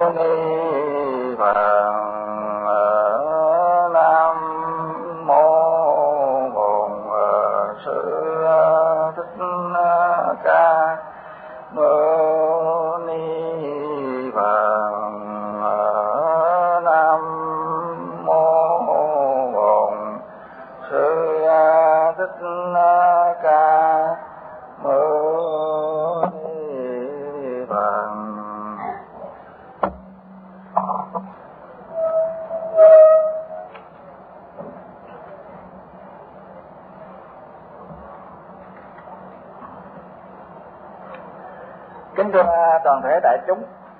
Ni Phật. Nam mô Bổn Sư Thích Ca Mâu Ni Phật. Nam mô Bổn Sư Thích Ca Mâu Ni Phật. Kính thưa toàn thể đại chúng,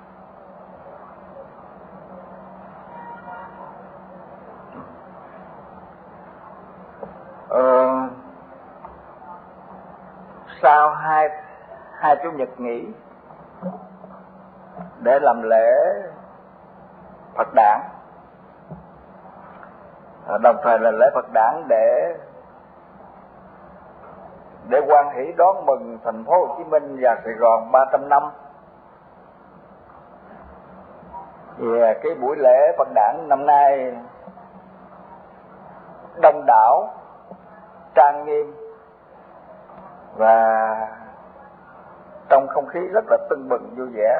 sau hai chủ nhật nghỉ để làm lễ Phật đản, đồng thời là lễ Phật đản để hoan hỷ đón mừng thành phố Hồ Chí Minh và Sài Gòn 300 năm. Thì cái buổi lễ Phật đản năm nay đông đảo, trang nghiêm và trong không khí rất là tưng bừng vui vẻ.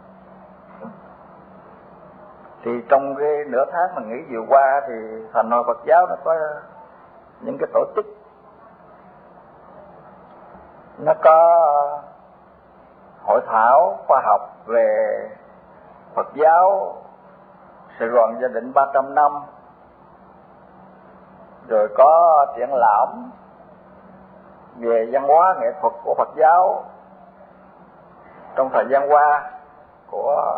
Thì trong cái nửa tháng mình nghỉ vừa qua thì Thành Hội Phật giáo nó có những cái tổ chức, nó có hội thảo khoa học về Phật giáo Sài Gòn gia định 300 năm, rồi có triển lãm về văn hóa nghệ thuật của Phật giáo trong thời gian qua, của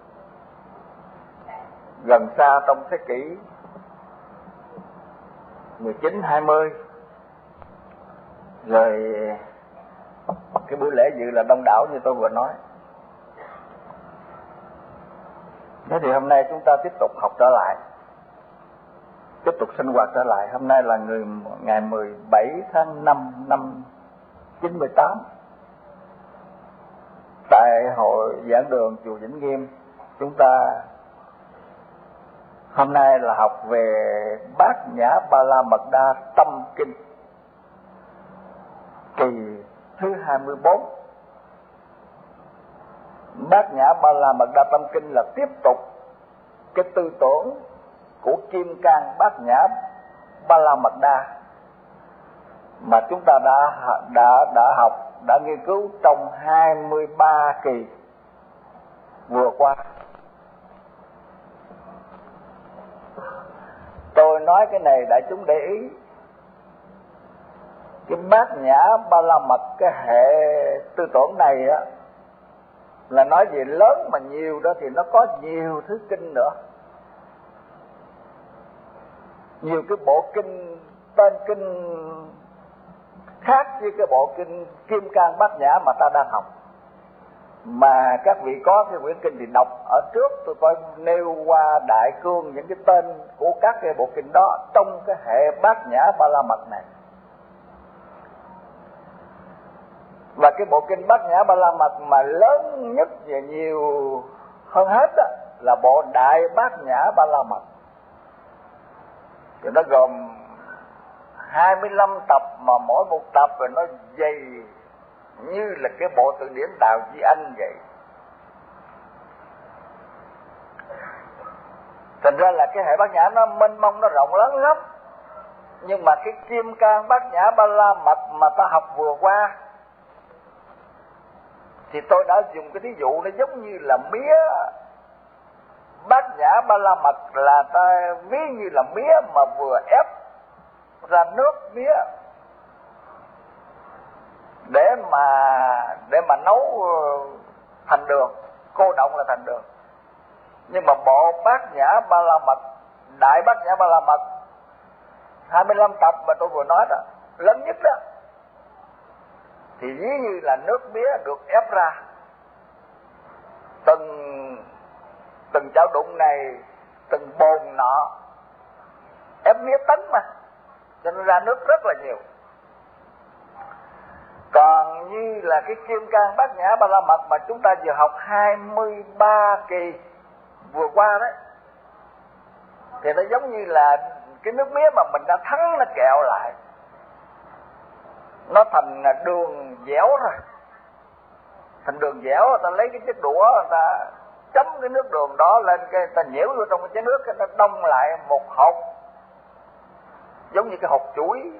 gần xa trong thế kỷ 19, 20. Rồi cái buổi lễ dự là đông đảo như tôi vừa nói. Thế thì hôm nay chúng ta tiếp tục học trở lại, tiếp tục sinh hoạt trở lại. Hôm nay là ngày 17 tháng 5 năm 98 tại hội giảng đường chùa Vĩnh Nghiêm. Chúng ta hôm nay là học về Bát Nhã Ba La Mật Đa Tâm Kinh kỳ thứ 24. Bát Nhã Ba La Mật Đa Tâm Kinh là tiếp tục cái tư tưởng của Kim Cang Bát Nhã Ba La Mật Đa mà chúng ta đã học, đã nghiên cứu trong 23 kỳ vừa qua. Tôi nói cái này đại chúng để ý, cái Bát Nhã Ba La Mật, cái hệ tư tưởng này á, là nói về lớn mà nhiều đó thì nó có nhiều thứ kinh nữa, nhiều cái bộ kinh, tên kinh khác với cái bộ kinh Kim Cang Bát Nhã mà ta đang học. Mà các vị có cái quyển kinh thì đọc ở trước tôi coi nêu qua đại cương những cái tên của các cái bộ kinh đó trong cái hệ Bát Nhã Ba La Mật này. Và cái bộ kinh Bát Nhã Ba La Mật mà lớn nhất và nhiều hơn hết đó, là bộ Đại Bát Nhã Ba La Mật. Thì nó gồm 25 tập mà mỗi một tập rồi nó dày như là cái bộ từ điển Đạo Di Anh vậy. Thành ra là cái hệ Bát Nhã nó mênh mông, nó rộng lớn lắm. Nhưng mà cái Kim Cang Bát Nhã Ba La Mật mà ta học vừa qua thì tôi đã dùng cái thí dụ nó giống như là mía. Bát Nhã Ba La Mật là ta ví như là mía mà vừa ép ra nước mía để mà nấu thành đường, cô đọng là thành đường. Nhưng mà bộ Bát Nhã Ba La Mật, Đại Bát Nhã Ba La Mật 25 tập mà tôi vừa nói đó, lớn nhất đó, thì ví như là nước mía được ép ra, từng chảo đụng này, từng bồn nọ, ép mía tấn mà, cho nên ra nước rất là nhiều. Còn như là cái Kim Cang Bát Nhã Ba La Mật mà chúng ta vừa học 23 kỳ vừa qua đấy, thì nó giống như là cái nước mía mà mình đã thắng nó kẹo lại, nó thành đường dẻo rồi, thành đường dẻo. Người ta lấy cái chiếc đũa, người ta chấm cái nước đường đó lên, cái người ta nhiễu vô trong cái chén nước, cái nó đông lại một hột, giống như cái hột chuối,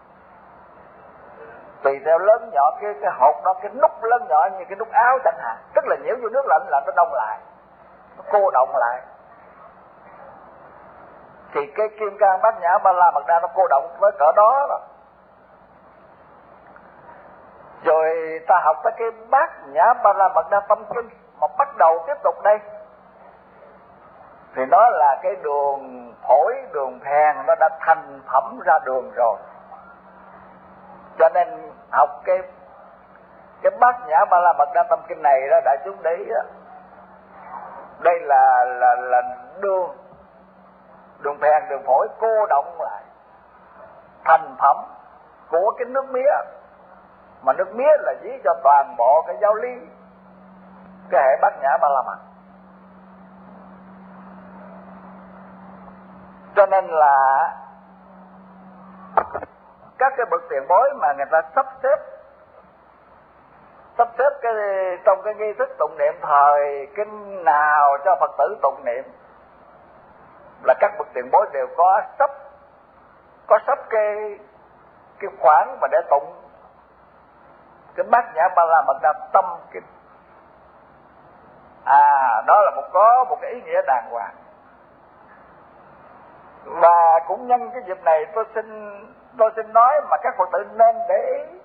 tùy theo lớn nhỏ cái hột đó, cái nút lớn nhỏ như cái nút áo chẳng hạn, tức là nhiễu vô nước lạnh là nó đông lại, nó cô động lại. Thì cái kim cang bát nhã ba la mật đa nó cô động với cỡ đó rồi. Rồi ta học tới cái bát nhã ba la mật đa tâm kinh mà bắt đầu tiếp tục đây, thì nó là cái đường phổi, đường phèn nó đã thành phẩm ra đường rồi. Cho nên học cái bát nhã ba la mật đa tâm kinh này đó, đại chúng để ý đó, đây là đường phèn, đường phổi cô động lại thành phẩm của cái nước mía, mà nước mía là ví cho toàn bộ cái giáo lý, cái hệ bát nhã ba la mật. Cho nên là các cái bậc tiền bối mà người ta sắp xếp cái trong cái nghi thức tụng niệm thời kinh nào cho Phật tử tụng niệm, là các bậc tiền bối đều có sắp cái khoản mà để tụng cái bát nhã ba la mật đa tâm kinh. Đó là có một cái ý nghĩa đàng hoàng. Và cũng nhân cái dịp này tôi xin nói mà các Phật tử nên để ý.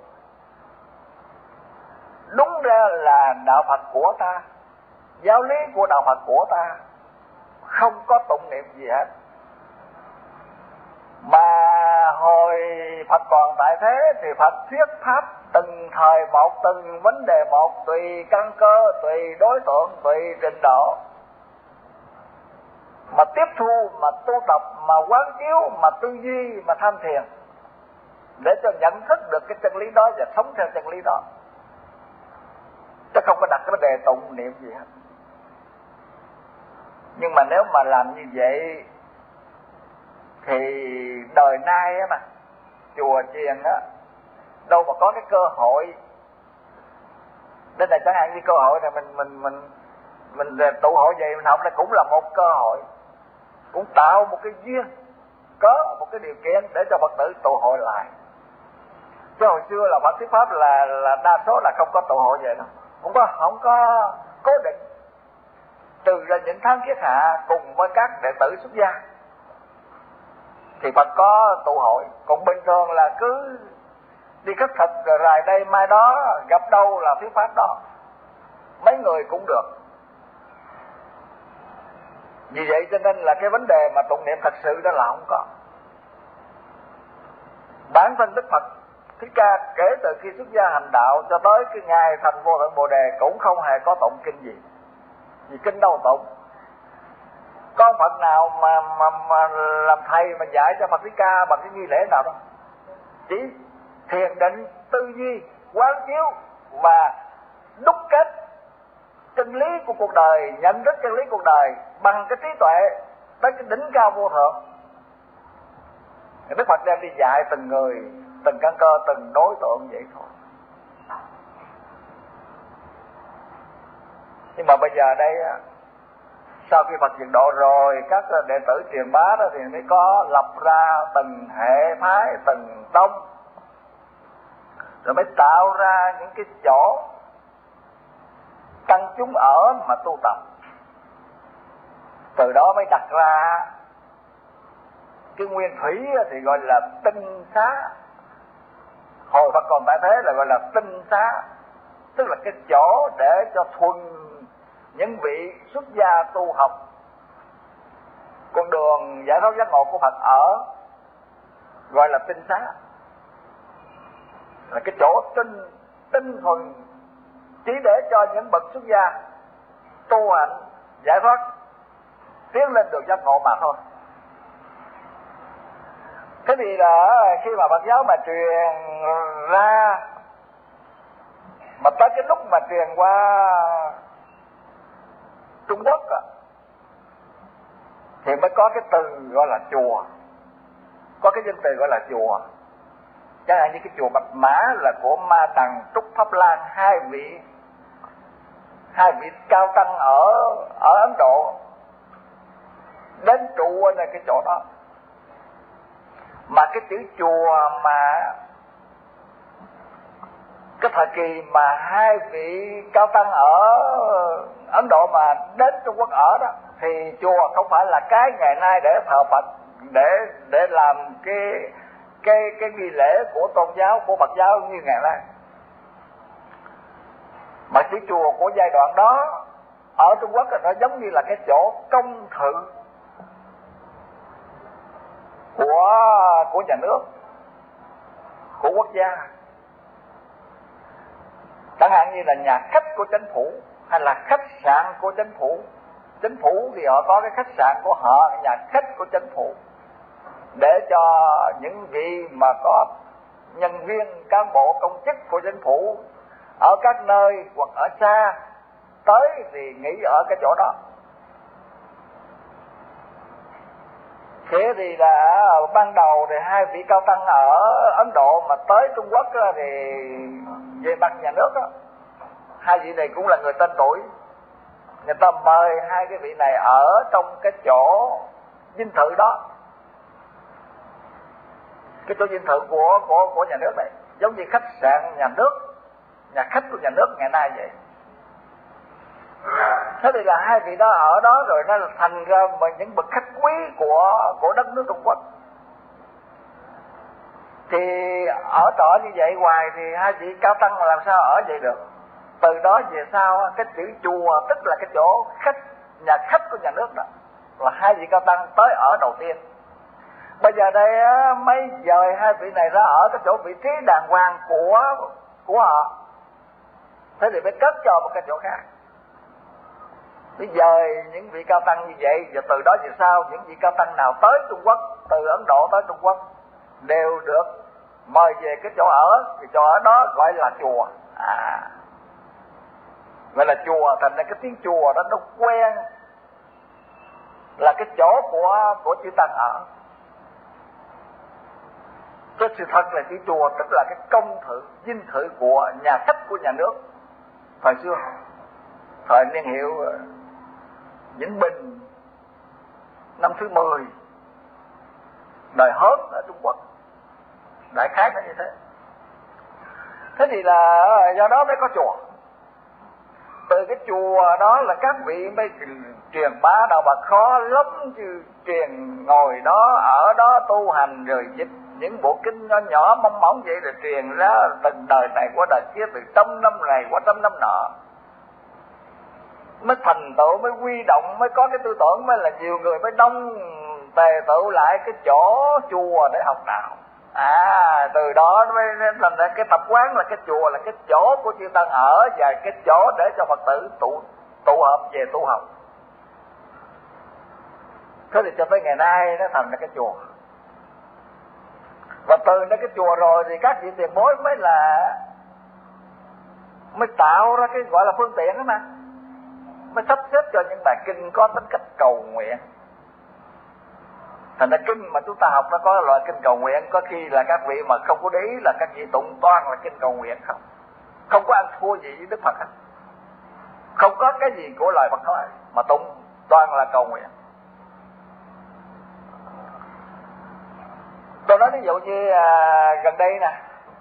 Đúng ra là đạo Phật của ta, giáo lý của đạo Phật của ta không có tụng niệm gì hết. Mà hồi Phật còn tại thế thì Phật thuyết pháp từng thời một, từng vấn đề một, tùy căn cơ, tùy đối tượng, tùy trình độ mà tiếp thu, mà tu tập, mà quán chiếu, mà tư duy, mà tham thiền, để cho nhận thức được cái chân lý đó và sống theo chân lý đó, chứ không có đặt cái vấn đề tụng niệm gì hết. Nhưng mà nếu mà làm như vậy thì đời nay á mà chùa chiền á đâu mà có cái cơ hội. Đến đây chẳng hạn như cơ hội này mình tụ hội vậy mình học đây cũng là một cơ hội, cũng tạo một cái duyên, có một cái điều kiện để cho Phật tử tụ hội lại. Chứ hồi xưa là Phật thuyết pháp là đa số là không có tụ hội vậy đâu, không có cố định, trừ ra những tháng kiết hạ cùng với các đệ tử xuất gia thì Phật có tụ hội. Còn bình thường là cứ đi khất thực rồi rài đây mai đó, gặp đâu là thuyết pháp đó, mấy người cũng được. Vì vậy cho nên là cái vấn đề mà tụng niệm thật sự đó là không có. Bản thân Đức Phật Thích Ca kể từ khi xuất gia hành đạo cho tới cái ngày thành Vô Thượng Bồ Đề cũng không hề có tụng kinh gì. Vì kinh đâu tụng. Có Phật nào mà làm thầy mà dạy cho Phật Thích Ca bằng cái nghi lễ nào đâu. Chỉ thiền định, tư duy, quán chiếu và đúc kết chân lý của cuộc đời, nhận thức chân lý cuộc đời bằng cái trí tuệ tới cái đỉnh cao vô thượng. Đức Phật đem đi dạy từng người, từng căn cơ, từng đối tượng vậy thôi. Nhưng mà bây giờ đây sau khi Phật diệt độ rồi, các đệ tử truyền bá đó thì mới có lập ra từng hệ phái, từng tông, rồi mới tạo ra những cái chỗ tăng chúng ở mà tu tập. Từ đó mới đặt ra cái nguyên thủy thì gọi là tinh xá. Hồi Phật còn tại thế là gọi là tinh xá, tức là cái chỗ để cho thuần những vị xuất gia tu học con đường giải thoát giác ngộ của Phật ở, gọi là tinh xá, là cái chỗ tinh thuần chỉ để cho những bậc xuất gia tu hành giải thoát tiến lên đường giác ngộ mà thôi. Thế thì là khi mà Phật giáo mà truyền ra, mà tới cái lúc mà truyền qua Trung Quốc thì mới có cái từ gọi là chùa, có cái danh từ gọi là chùa. Chẳng hạn như cái chùa Bạch Mã là của Ma Tằng, Trúc Pháp Lan, hai vị cao tăng ở Ấn Độ đến trụ ở cái chỗ đó. Mà cái chữ chùa mà cái thời kỳ mà hai vị cao tăng ở Ấn Độ mà đến Trung Quốc ở đó, thì chùa không phải là cái ngày nay để thờ Phật, để làm cái nghi lễ của tôn giáo, của Phật giáo như ngày nay. Mà chữ chùa của giai đoạn đó ở Trung Quốc nó giống như là cái chỗ công thự của nhà nước, của quốc gia. Chẳng hạn như là nhà khách của chính phủ hay là khách sạn của chính phủ. Chính phủ thì họ có cái khách sạn của họ, nhà khách của chính phủ, để cho những vị mà có nhân viên, cán bộ, công chức của chính phủ ở các nơi hoặc ở xa tới thì nghỉ ở cái chỗ đó. Thế thì là ban đầu thì hai vị cao tăng ở Ấn Độ mà tới Trung Quốc thì về mặt nhà nước đó, hai vị này cũng là người tên tuổi, người ta mời hai cái vị này ở trong cái chỗ dinh thự đó, cái chỗ dinh thự của nhà nước này, giống như khách sạn nhà nước, nhà khách của nhà nước ngày nay vậy. Thế thì là hai vị đó ở đó rồi nó thành ra những bậc khách quý của đất nước Trung Quốc. Thì ở trọ như vậy hoài thì hai vị cao tăng làm sao ở vậy được. Từ đó về sau cái chữ chùa tức là cái chỗ khách, nhà khách của nhà nước đó, là hai vị cao tăng tới ở đầu tiên. Bây giờ đây mới dời hai vị này ra ở cái chỗ vị trí đàng hoàng của họ. Thế thì mới cất cho một cái chỗ khác. Bây giờ những vị cao tăng như vậy, và từ đó về sau những vị cao tăng nào tới Trung Quốc, từ Ấn Độ tới Trung Quốc đều được mời về cái chỗ ở. Cái chỗ ở đó gọi là chùa. Gọi là chùa, thành ra cái tiếng chùa đó nó quen là cái chỗ của chư tăng ở. Cái sự thật là chữ chùa tức là cái công thự, dinh thự của nhà khách của nhà nước thời xưa, thời niên hiệu Vĩnh Bình năm thứ 10 đời Hớn ở Trung Quốc, đại khái là như thế. Thế thì là do đó mới có chùa. Từ cái chùa đó là các vị mới truyền bá đạo Phật, khó lắm chứ truyền ngồi đó ở đó tu hành rồi dịch những bộ kinh nhỏ nhỏ mong mỏng vậy rồi truyền ra từng đời này qua đời kia, từ trăm năm này qua trăm năm nọ, mới thành tựu, mới quy động, mới có cái tư tưởng, mới là nhiều người mới đông tề tựu lại cái chỗ chùa để học đạo. Từ đó mới thành ra cái tập quán là cái chùa là cái chỗ của chư tăng ở, và cái chỗ để cho Phật tử tụ hợp về tu học. Thế thì cho tới ngày nay nó thành ra cái chùa. Và từ nó cái chùa rồi thì các vị tiền bối mới tạo ra cái gọi là phương tiện đó mà, mới sắp xếp cho những bài kinh có tính cách cầu nguyện. Thành ra kinh mà chúng ta học nó có loại kinh cầu nguyện, có khi là các vị mà không có để ý là các vị tụng toàn là kinh cầu nguyện không, không có ăn thua gì với Đức Phật hết, không có cái gì của lời Phật nói mà tụng toàn là cầu nguyện. Tôi nói ví dụ như gần đây nè,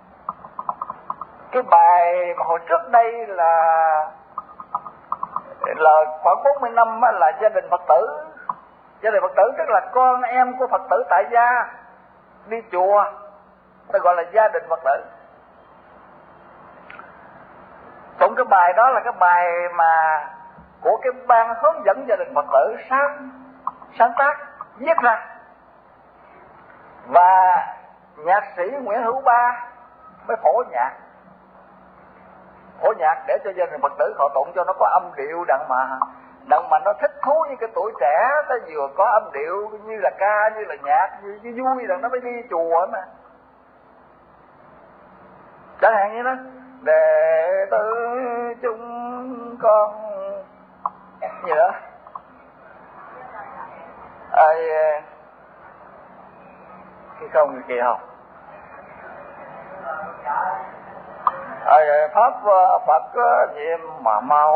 cái bài mà hồi trước đây là khoảng 40 năm là gia đình Phật tử. Gia đình Phật tử tức là con em của Phật tử tại gia đi chùa, ta gọi là gia đình Phật tử. Tụng cái bài đó là cái bài mà của cái ban hướng dẫn gia đình Phật tử sáng tác viết ra, và nhạc sĩ Nguyễn Hữu Ba mới phổ nhạc để cho gia đình Phật tử họ tụng cho nó có âm điệu đặng mà nó thích thú như cái tuổi trẻ, nó vừa có âm điệu như là ca, như là nhạc, như vui đặng nó mới đi chùa mà. Chẳng hạn như đó, đệ tử chúng con gì nữa cái không kỳ không? Pháp Phật gì mà mau.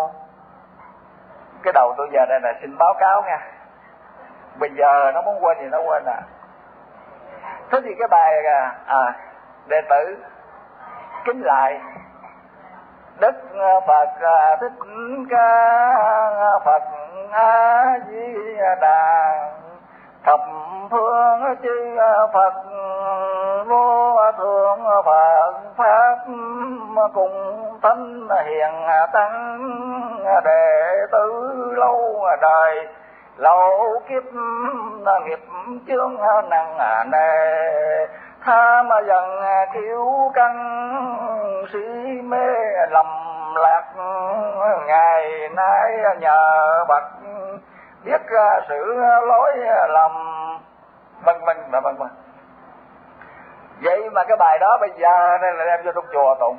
Cái đầu tôi giờ đây là xin báo cáo nha. Bây giờ nó muốn quên thì nó quên à. Thế thì cái bài đệ tử kính lại Đức Phật Thích Ca Phật A Di Đà, thập phương chư Phật vô thượng Phật pháp cùng thánh hiền tăng đệ tử lâu đời lâu kiếp nghiệp chướng nặng nề, tham dần kiêu căng si mê lầm lạc, ngày nay nhờ Bậc biết ra sự lỗi lầm vân vân và vân vân. Vậy mà cái bài đó bây giờ nên là đem cho trong chùa tụng.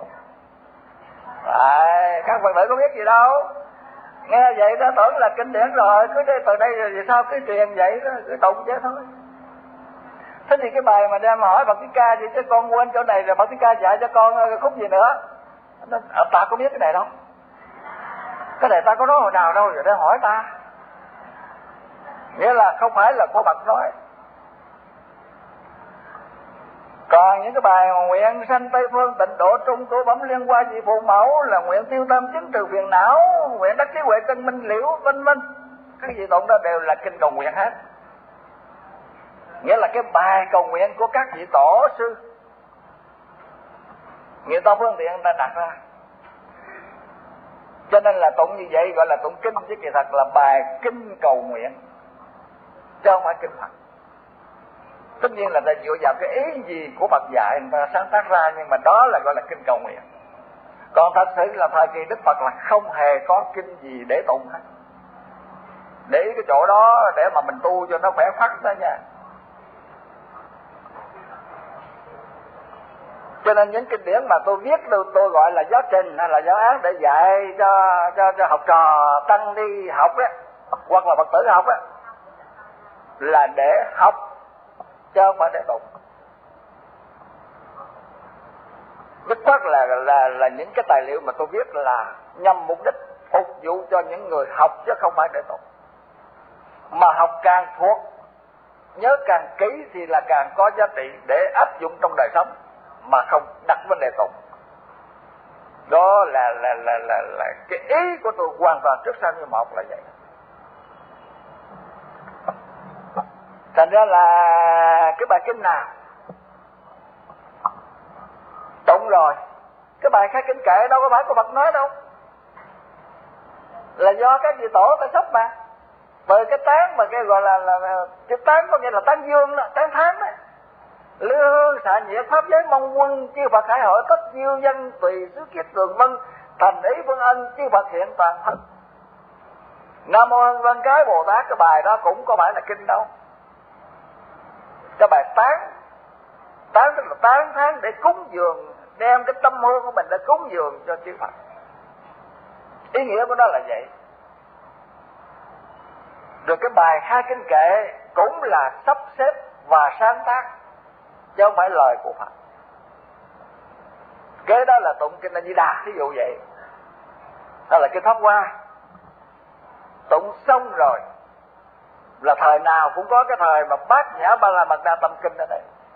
Các Phật tử có biết gì đâu, nghe vậy đó tưởng là kinh điển rồi, cứ đây từ đây rồi sao cứ truyền vậy đó, cứ tụng chứ thôi. Thế thì cái bài mà đem hỏi Phật Thích Ca gì chứ con quên chỗ này rồi Phật Thích Ca dạy cho con khúc gì nữa. Ta có biết cái này đâu, cái này ta có nói hồi nào đâu rồi để hỏi ta. Nghĩa là không phải là của Phật nói. Còn những cái bài mà nguyện sanh Tây Phương tịnh độ trung tu bẩm liên qua vị phụ mẫu là nguyện tiêu tâm chứng trừ phiền não, nguyện đắc trí huệ chân minh liễu vân vân, các vị tụng đó đều là kinh cầu nguyện hết. Nghĩa là cái bài cầu nguyện của các vị tổ sư người ta phương tiện đã đặt ra. Cho nên là tụng như vậy gọi là tụng kinh, chứ kỳ thật là bài kinh cầu nguyện chứ không phải kinh Phật. Tất nhiên là ta dựa vào cái ý gì của Phật dạy người ta sáng tác ra, nhưng mà đó là gọi là kinh cầu nguyện. Còn thật sự là thời kỳ Đức Phật là không hề có kinh gì để tụng hết. Để ý cái chỗ đó để mà mình tu cho nó khỏe khoắn đó nha. Cho nên những kinh điển mà tôi viết tôi gọi là giáo trình hay là giáo án để dạy cho học trò tăng đi học á, hoặc là Phật tử học á, là để học chứ không phải để tụng. Dứt khoát là những cái tài liệu mà tôi viết là nhằm mục đích phục vụ cho những người học chứ không phải để tụng. Mà học càng thuộc, nhớ càng kỹ thì là càng có giá trị để áp dụng trong đời sống, mà không đặt vấn đề tụng. Đó là cái ý của tôi hoàn toàn trước sau như một là vậy. Thành ra là cái bài kinh nào tụng rồi, cái bài khai kinh kệ đâu có phải của Phật nói đâu, là do các vị tổ ta sắp mà. Bởi cái tán mà cái gọi là cái tán có nghĩa là tán dương đó, tán thán đó. Lư hương xạ nhiệt pháp giới mong quân, chư Phật hải hội tất diêu dân tùy xứ kiết tường vân, thành ý vương ân chư Phật hiện toàn thân. Nam mô Hân Vân Cái Bồ Tát, cái bài đó cũng có phải là kinh đâu. Cái bài tán tức là tán thán để cúng dường, đem cái tâm hương của mình để cúng dường cho chư Phật. Ý nghĩa của nó là vậy. Rồi cái bài khai kinh kệ cũng là sắp xếp và sáng tác chứ không phải lời của Phật. Kế đó là tụng kinh A Di Đà, ví dụ vậy. Đó là kinh Pháp Hoa. Tụng xong rồi là thời nào cũng có cái thời mà Bát Nhã Ba La Mật Đa Tâm Kinh ở đây.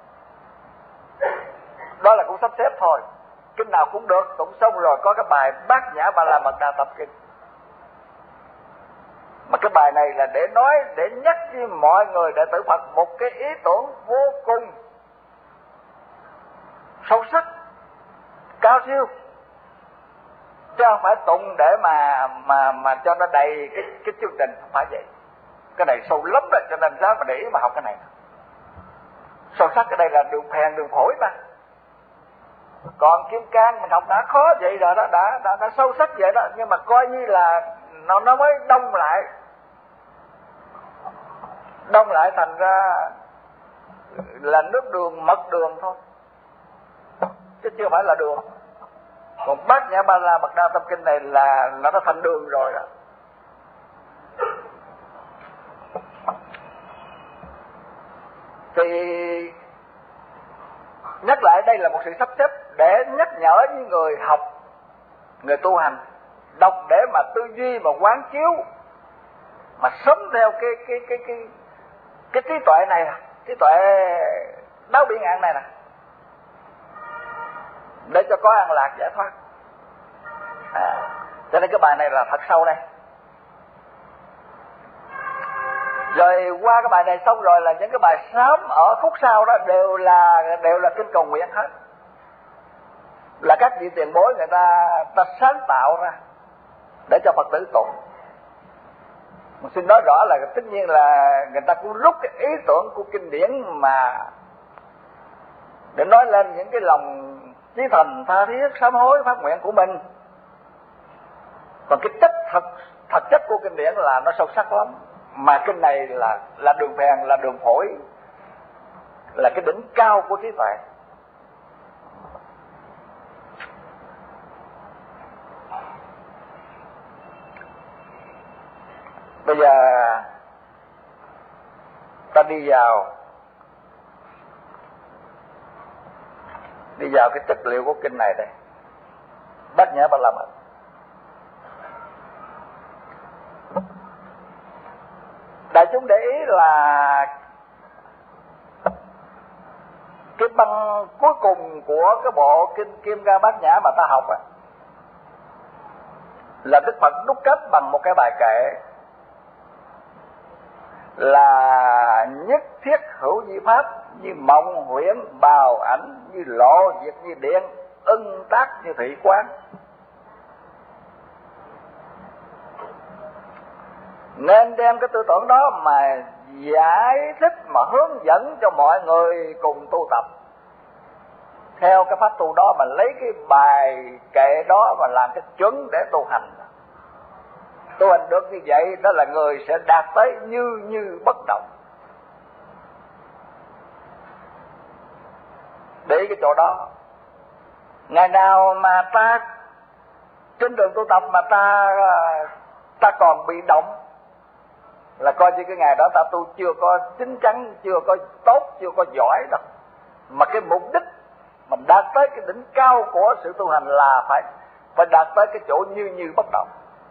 Đó là cũng sắp xếp thôi. Kinh nào cũng được, tụng xong rồi có cái bài Bát Nhã Ba La Mật Đa Tâm Kinh. Mà cái bài này là để nói, để nhắc với mọi người đệ tử Phật một cái ý tưởng vô cùng sâu sắc, cao siêu, chứ không phải tụng để mà cho nó đầy cái chương trình, không phải vậy. Cái này sâu lắm rồi, cho nên sao mà để ý mà học cái này. Sâu sắc cái đây là đường phèn đường phổi mà. Còn Kim Cang mình học đã khó vậy rồi đó, đã sâu sắc vậy đó, nhưng mà coi như là nó mới đông lại thành ra là nước đường, mật đường thôi, chứ chưa phải là đường. Còn Bát Nhã Ba La Mật Đa Tâm Kinh này là nó thành đường rồi đó. Thì nhắc lại đây là một sự sắp xếp để nhắc nhở những người học, người tu hành đọc để mà tư duy và quán chiếu, mà sống theo cái trí tuệ này, trí tuệ đáo biện ạn này nè, để cho có an lạc giải thoát. Cho nên cái bài này là thật sâu đây. Rồi qua cái bài này xong rồi là những cái bài sám ở khúc sau đó đều là kinh cầu nguyện hết, là các vị tiền bối người ta sáng tạo ra để cho Phật tử tụng. Mình xin nói rõ là tất nhiên là người ta cũng rút cái ý tưởng của kinh điển mà để nói lên những cái lòng chí thành tha thiết sám hối phát nguyện của mình. Còn cái chất thật chất của kinh điển là nó sâu sắc lắm, mà kinh này là đường phèn, là đường phổi, là cái đỉnh cao của trí tuệ. Bây giờ ta đi vào cái chất liệu của kinh này đây. Bát Nhã Ba La Mật. Đại chúng để ý là cái băng cuối cùng của cái bộ kinh Kim Cang Bát Nhã mà ta học là Đức Phật đúc kết bằng một cái bài kệ là nhất thiết hữu di pháp, như mộng huyễn bào ảnh, như lộ diệt như điện, ưng tác như thị quán. Nên đem cái tư tưởng đó mà giải thích, mà hướng dẫn cho mọi người cùng tu tập theo cái pháp tu đó, mà lấy cái bài kệ đó mà làm cái chuẩn để tu hành. Tu hành được như vậy đó là người sẽ đạt tới như bất động. Để cái chỗ đó, ngày nào mà ta trên đường tu tập mà ta còn bị động là coi như cái ngày đó ta tu chưa có chín chắn, chưa có tốt, chưa có giỏi đâu. Mà cái mục đích mình đạt tới cái đỉnh cao của sự tu hành là phải đạt tới cái chỗ như bất động.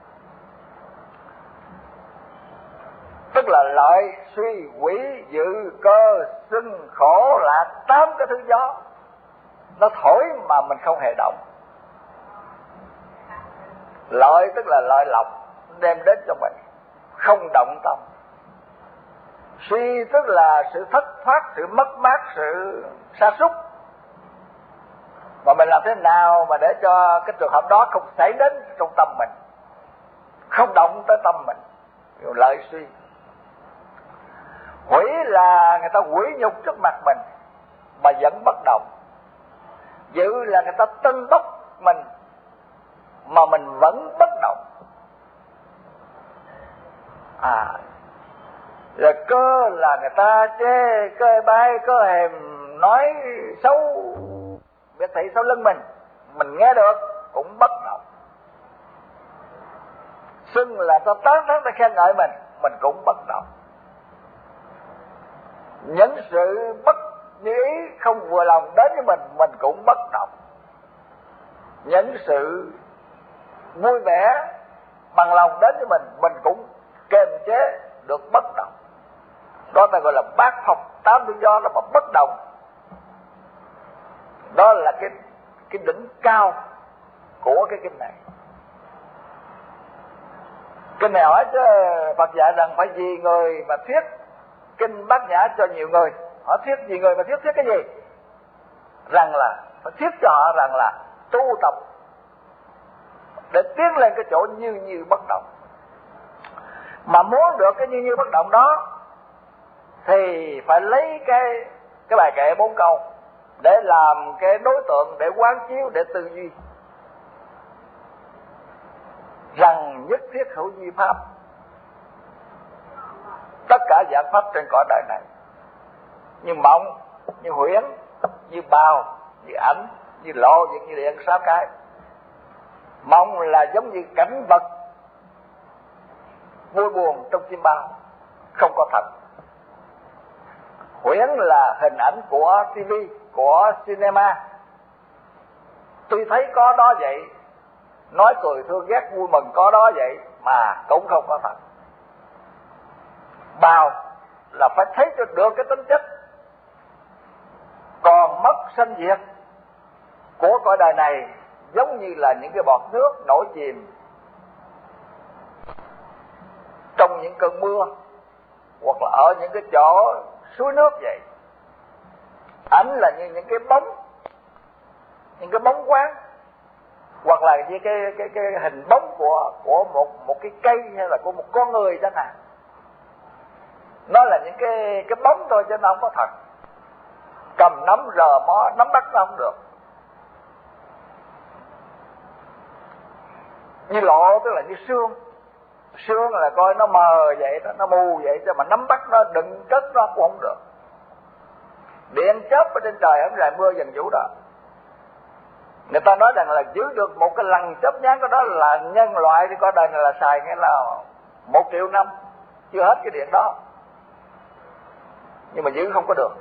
Tức là lợi, suy, quỷ, dự, cơ, sinh, khổ, lạc, 8 cái thứ gió nó thổi mà mình không hề động. Lợi tức là lợi lộc đem đến cho mình, không động tâm. Suy tức là sự thất thoát, sự mất mát, sự sa sút. Mà mình làm thế nào mà để cho cái trường hợp đó không xảy đến trong tâm mình, không động tới tâm mình. Lợi suy. Hủy là người ta hủy nhục trước mặt mình mà vẫn bất động. Dự là người ta tân bốc mình mà mình vẫn bất động. Rồi cơ là người ta chê, cơ bay, cơ hèm, nói xấu, biệt thị sau lưng mình nghe được cũng bất động. Xưng là ta tán thán, ta khen ngợi mình cũng bất động. Những sự bất như ý không vừa lòng đến với mình cũng bất động. Những sự vui vẻ bằng lòng đến với mình cũng kiềm chế được bất động. Đó ta gọi là bát phong 8 lý do là mà bất động. Đó là cái đỉnh cao của cái kinh này. Kinh này hỏi chứ Phật dạy rằng phải vì người mà thuyết kinh Bát Nhã cho nhiều người. Họ thuyết vì người mà thuyết cái gì? Rằng là phải thuyết cho họ rằng là tu tập để tiến lên cái chỗ như bất động. Mà muốn được cái như bất động đó thì phải lấy cái bài kệ 4 câu để làm cái đối tượng, để quán chiếu, để tư duy rằng nhất thiết hữu di pháp. Tất cả dạng pháp trên cõi đời này, như mộng, như huyễn, như bào, như ảnh, như lộ, như điện, 6 cái. Mộng là giống như cảnh vật vui buồn trong chim bao, không có thật. huyễn là hình ảnh của TV, của cinema. Tuy thấy có đó vậy, nói cười thương ghét vui mừng có đó vậy, mà cũng không có thật. Bào là phải thấy cho được cái tính chất còn mất sanh diệt của cõi đời này, giống như là những cái bọt nước nổi chìm trong những cơn mưa, hoặc là ở những cái chỗ suối nước vậy. Ảnh là như những cái bóng quán, hoặc là như cái hình bóng của một cái cây, hay là của một con người chẳng hạn. Nó là những cái bóng thôi chứ nó không có thật. Cầm nắm rờ mó nắm bắt nó không được. Như lộ tức là như sương. Sương là coi nó mờ vậy đó, nó mù vậy chứ mà nắm bắt nó đựng chất nó cũng không được. Điện chớp ở trên trời không rải mưa dần vũ đó. Người ta nói rằng là giữ được một cái lần chớp nhoáng đó là nhân loại đi coi đời này là xài nghĩa là 1 triệu năm chưa hết cái điện đó. Nhưng mà giữ không có được.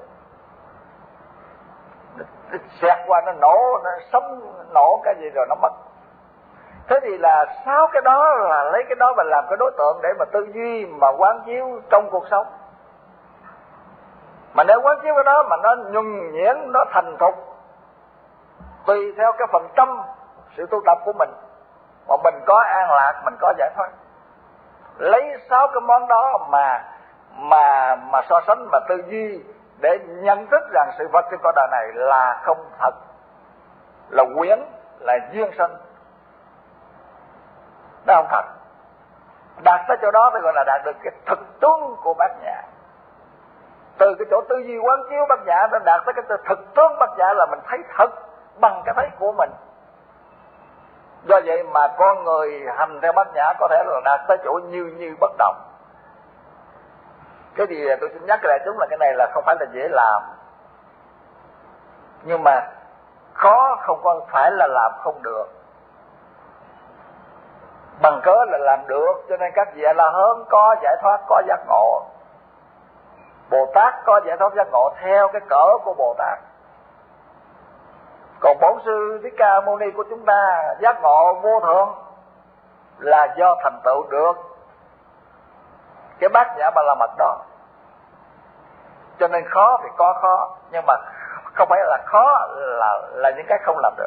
Nó xẹt qua, nó nổ, nó sống nổ cái gì rồi nó mất. Thế thì là sau cái đó là lấy cái đó mà làm cái đối tượng để mà tư duy, mà quán chiếu trong cuộc sống. Mà nếu quán chiếu cái đó mà nó nhuần nhuyễn, nó thành thục tùy theo cái phần trăm sự tu tập của mình, mà mình có an lạc, mình có giải thoát. Lấy 6 cái món đó mà so sánh, mà tư duy để nhận thức rằng sự vật trên cõi đời này là không thật, là quyến, là duyên sinh, nó không thật. Đạt tới chỗ đó mới gọi là đạt được cái thực tướng của Bát Nhã. Từ cái chỗ tư duy quán chiếu Bát Nhã nó đạt tới cái thực tướng Bát Nhã là mình thấy thật bằng cái thấy của mình. Do vậy mà con người hành theo Bát Nhã có thể là đạt tới chỗ như bất động. Cái gì tôi xin nhắc lại chúng là cái này là không phải là dễ làm, nhưng mà khó không có phải là làm không được. Bằng cớ là làm được, cho nên các vị La Hán có giải thoát, có giác ngộ. Bồ Tát có giải thoát giác ngộ theo cái cỡ của Bồ Tát. Còn Bổn Sư Thích Ca Mâu Ni của chúng ta giác ngộ vô thượng là do thành tựu được cái Bát Nhã Ba La Mật đó. Cho nên khó thì có khó, nhưng mà không phải là khó là những cái không làm được.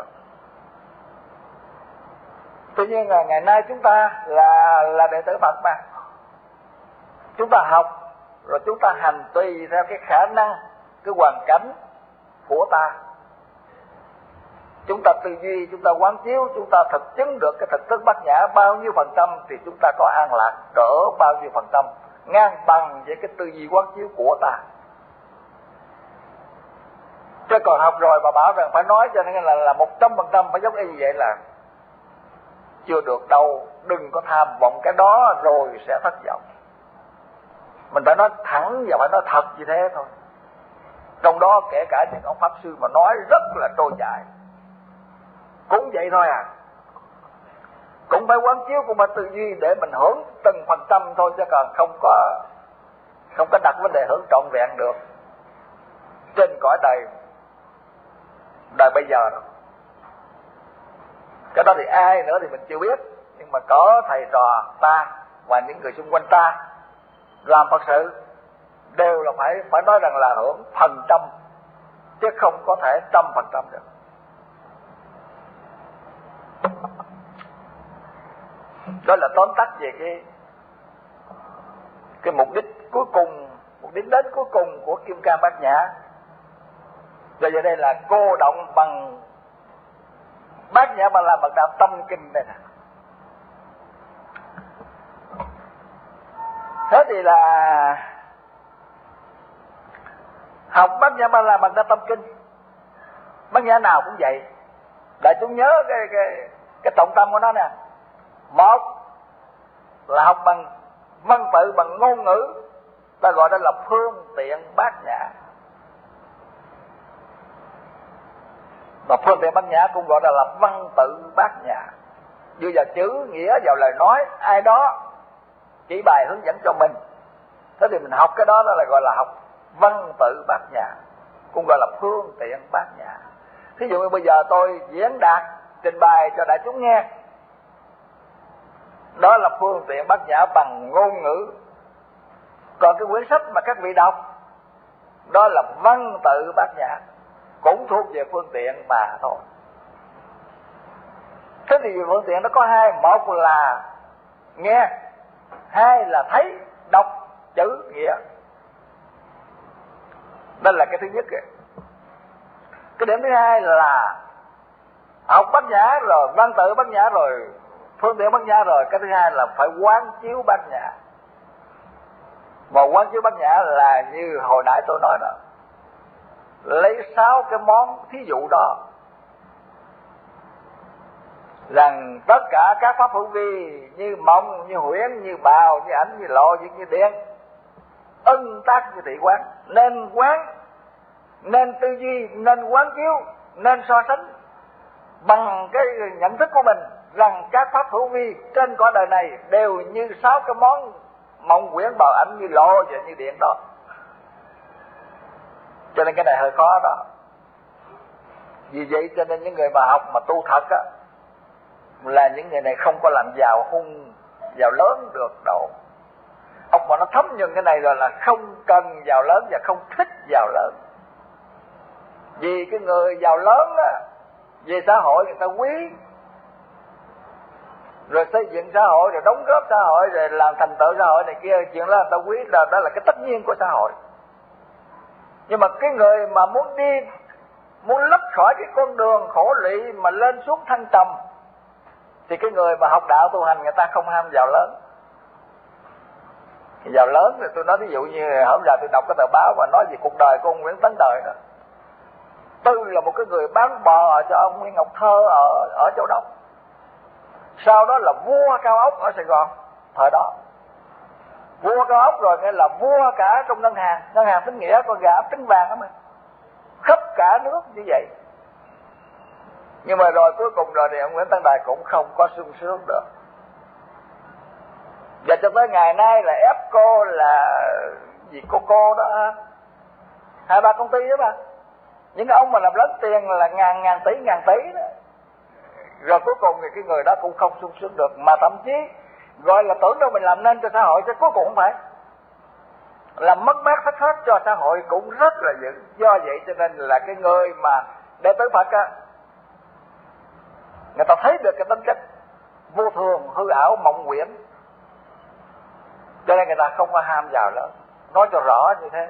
Tuy nhiên là ngày nay chúng ta là đệ tử Phật mà, chúng ta học rồi chúng ta hành tùy theo cái khả năng, cái hoàn cảnh của ta. Chúng ta tư duy, chúng ta quán chiếu, chúng ta thực chứng được cái thực thức Bát Nhã bao nhiêu phần trăm thì chúng ta có an lạc cỡ bao nhiêu phần trăm, ngang bằng với cái tư duy quán chiếu của ta. Chứ còn học rồi mà bảo rằng phải nói cho nên là 100% phải giống y như vậy là chưa được đâu. Đừng có tham vọng cái đó rồi sẽ thất vọng. Mình phải nói thẳng và phải nói thật như thế thôi. Trong đó kể cả những ông Pháp Sư mà nói rất là trôi chảy cũng vậy thôi à. Cũng phải quán chiếu, cũng phải tư duy để mình hưởng từng phần trăm thôi, chứ còn không có đặt vấn đề hưởng trọn vẹn được trên cõi đời bây giờ đó. Cái đó thì ai nữa thì mình chưa biết, nhưng mà có thầy trò ta và những người xung quanh ta làm Phật sự đều là phải nói rằng là hưởng phần trăm, chứ không có thể 100% được. Đó là tóm tắt về cái mục đích cuối cùng, mục đích đến cuối cùng của Kim Cang Bát Nhã. Rồi giờ đây là cô động bằng Bát Nhã Ba La Mật Đa Tâm Kinh đây nè. Thế thì là học Bát Nhã Ba La Mật Đa Tâm Kinh, Bát Nhã nào cũng vậy. Đại chúng nhớ cái trọng tâm của nó nè. Một là học bằng văn tự, bằng ngôn ngữ, ta gọi đó là phương tiện Bát Nhã. Và phương tiện Bát Nhã cũng gọi là văn tự Bát Nhã. Đưa vào chữ nghĩa, vào lời nói, ai đó chỉ bài hướng dẫn cho mình. Thế thì mình học cái đó là gọi là học văn tự bát nhã, cũng gọi là phương tiện bát nhã. Thí dụ như bây giờ tôi diễn đạt trình bày cho đại chúng nghe, đó là phương tiện bát nhã bằng ngôn ngữ. Còn cái quyển sách mà các vị đọc, đó là văn tự bát nhã, cũng thuộc về phương tiện mà thôi. Thế thì phương tiện nó có hai, một là nghe, hai là thấy, đọc chữ nghĩa. Đó là cái thứ nhất. Cái điểm thứ hai là học bát nhã rồi, văn tự bát nhã rồi, phương tiện bát nhã rồi, cái thứ hai là phải quán chiếu bát nhã. Mà quán chiếu bát nhã là như hồi nãy tôi nói đó, lấy 6 cái món thí dụ đó, rằng tất cả các pháp hữu vi như mộng, như huyễn, như bào, như ảnh, như lộ, như điện, ân tác như thị quán, nên quán, nên tư duy, nên quán chiếu, nên so sánh bằng cái nhận thức của mình rằng các pháp hữu vi trên cõi đời này đều như 6 cái món mộng, huyễn, bào, ảnh, như lộ và như điện đó. Cho nên cái này hơi khó đó. Vì vậy cho nên những người mà học mà tu thật á, là những người này không có làm giàu hung, giàu lớn được đâu. Ông mà nó thấm nhuần cái này rồi là không cần giàu lớn và không thích giàu lớn. Vì cái người giàu lớn á, về xã hội người ta quý, rồi xây dựng xã hội, rồi đóng góp xã hội, rồi làm thành tựu xã hội này kia, chuyện đó người ta quý, đó là cái tất nhiên của xã hội. Nhưng mà cái người mà muốn lấp khỏi cái con đường khổ lụy mà lên xuống thăng trầm, thì cái người mà học đạo tu hành người ta không ham giàu lớn. Giàu lớn thì tôi nói ví dụ như hôm giờ tôi đọc cái tờ báo mà nói về cuộc đời của ông Nguyễn Tấn Đời đó. Tư là một cái người bán bò cho ông Nguyễn Ngọc Thơ ở Châu Đốc. Sau đó là vua cao ốc ở Sài Gòn thời đó. Vua cao ốc rồi nghĩa là vua cả trong ngân hàng tính nghĩa, con gà tính vàng đó mà. Khắp cả nước như vậy. Nhưng mà rồi cuối cùng rồi thì ông Nguyễn Tấn Đời cũng không có sung sướng được. Và cho tới ngày nay là EPCO là gì cô đó, 2-3 công ty đó mà. Những ông mà làm lớn tiền là ngàn tỷ đó. Rồi cuối cùng thì cái người đó cũng không sung sướng được, mà thậm chí gọi là tưởng đâu mình làm nên cho xã hội, chứ cuối cùng không phải. Làm mất mát thất thoát cho xã hội cũng rất là dữ. Do vậy cho nên là cái người mà đệ tử Phật á, người ta thấy được cái tính chất vô thường, hư ảo, mộng huyễn, cho nên người ta không có ham giàu lớn. Nói cho rõ như thế.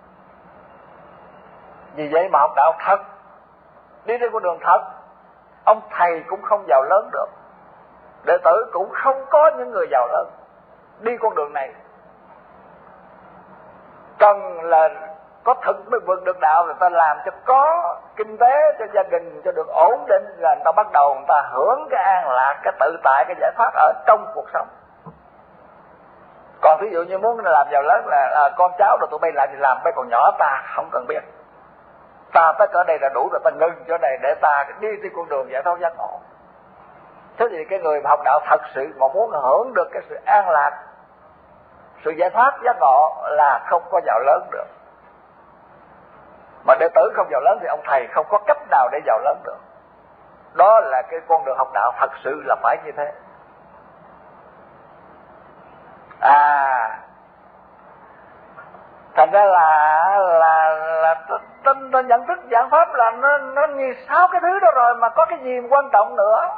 Vì vậy mà học đạo thật, đi trên con đường thật, ông thầy cũng không giàu lớn được, đệ tử cũng không có những người giàu lớn. Đi con đường này cần là có thực mới vượt được đạo, người ta làm cho có kinh tế cho gia đình cho được ổn định, là người ta bắt đầu người ta hưởng cái an lạc, cái tự tại, cái giải thoát ở trong cuộc sống. Còn ví dụ như muốn làm giàu lớn là con cháu rồi tụi bay làm gì làm, bay còn nhỏ ta không cần biết, ta tới cỡ đây là đủ rồi, ta ngừng chỗ này để ta đi trên con đường giải thoát giác ngộ. Thế thì cái người mà học đạo thật sự mà muốn hưởng được cái sự an lạc, sự giải thoát giác ngộ là không có giàu lớn được. Mà đệ tử không giàu lớn thì ông thầy không có cách nào để giàu lớn được. Đó là cái con đường học đạo thật sự là phải như thế. Thành ra là tôi nhận thức giảng pháp là nó như 6 cái thứ đó rồi, mà có cái gì quan trọng nữa.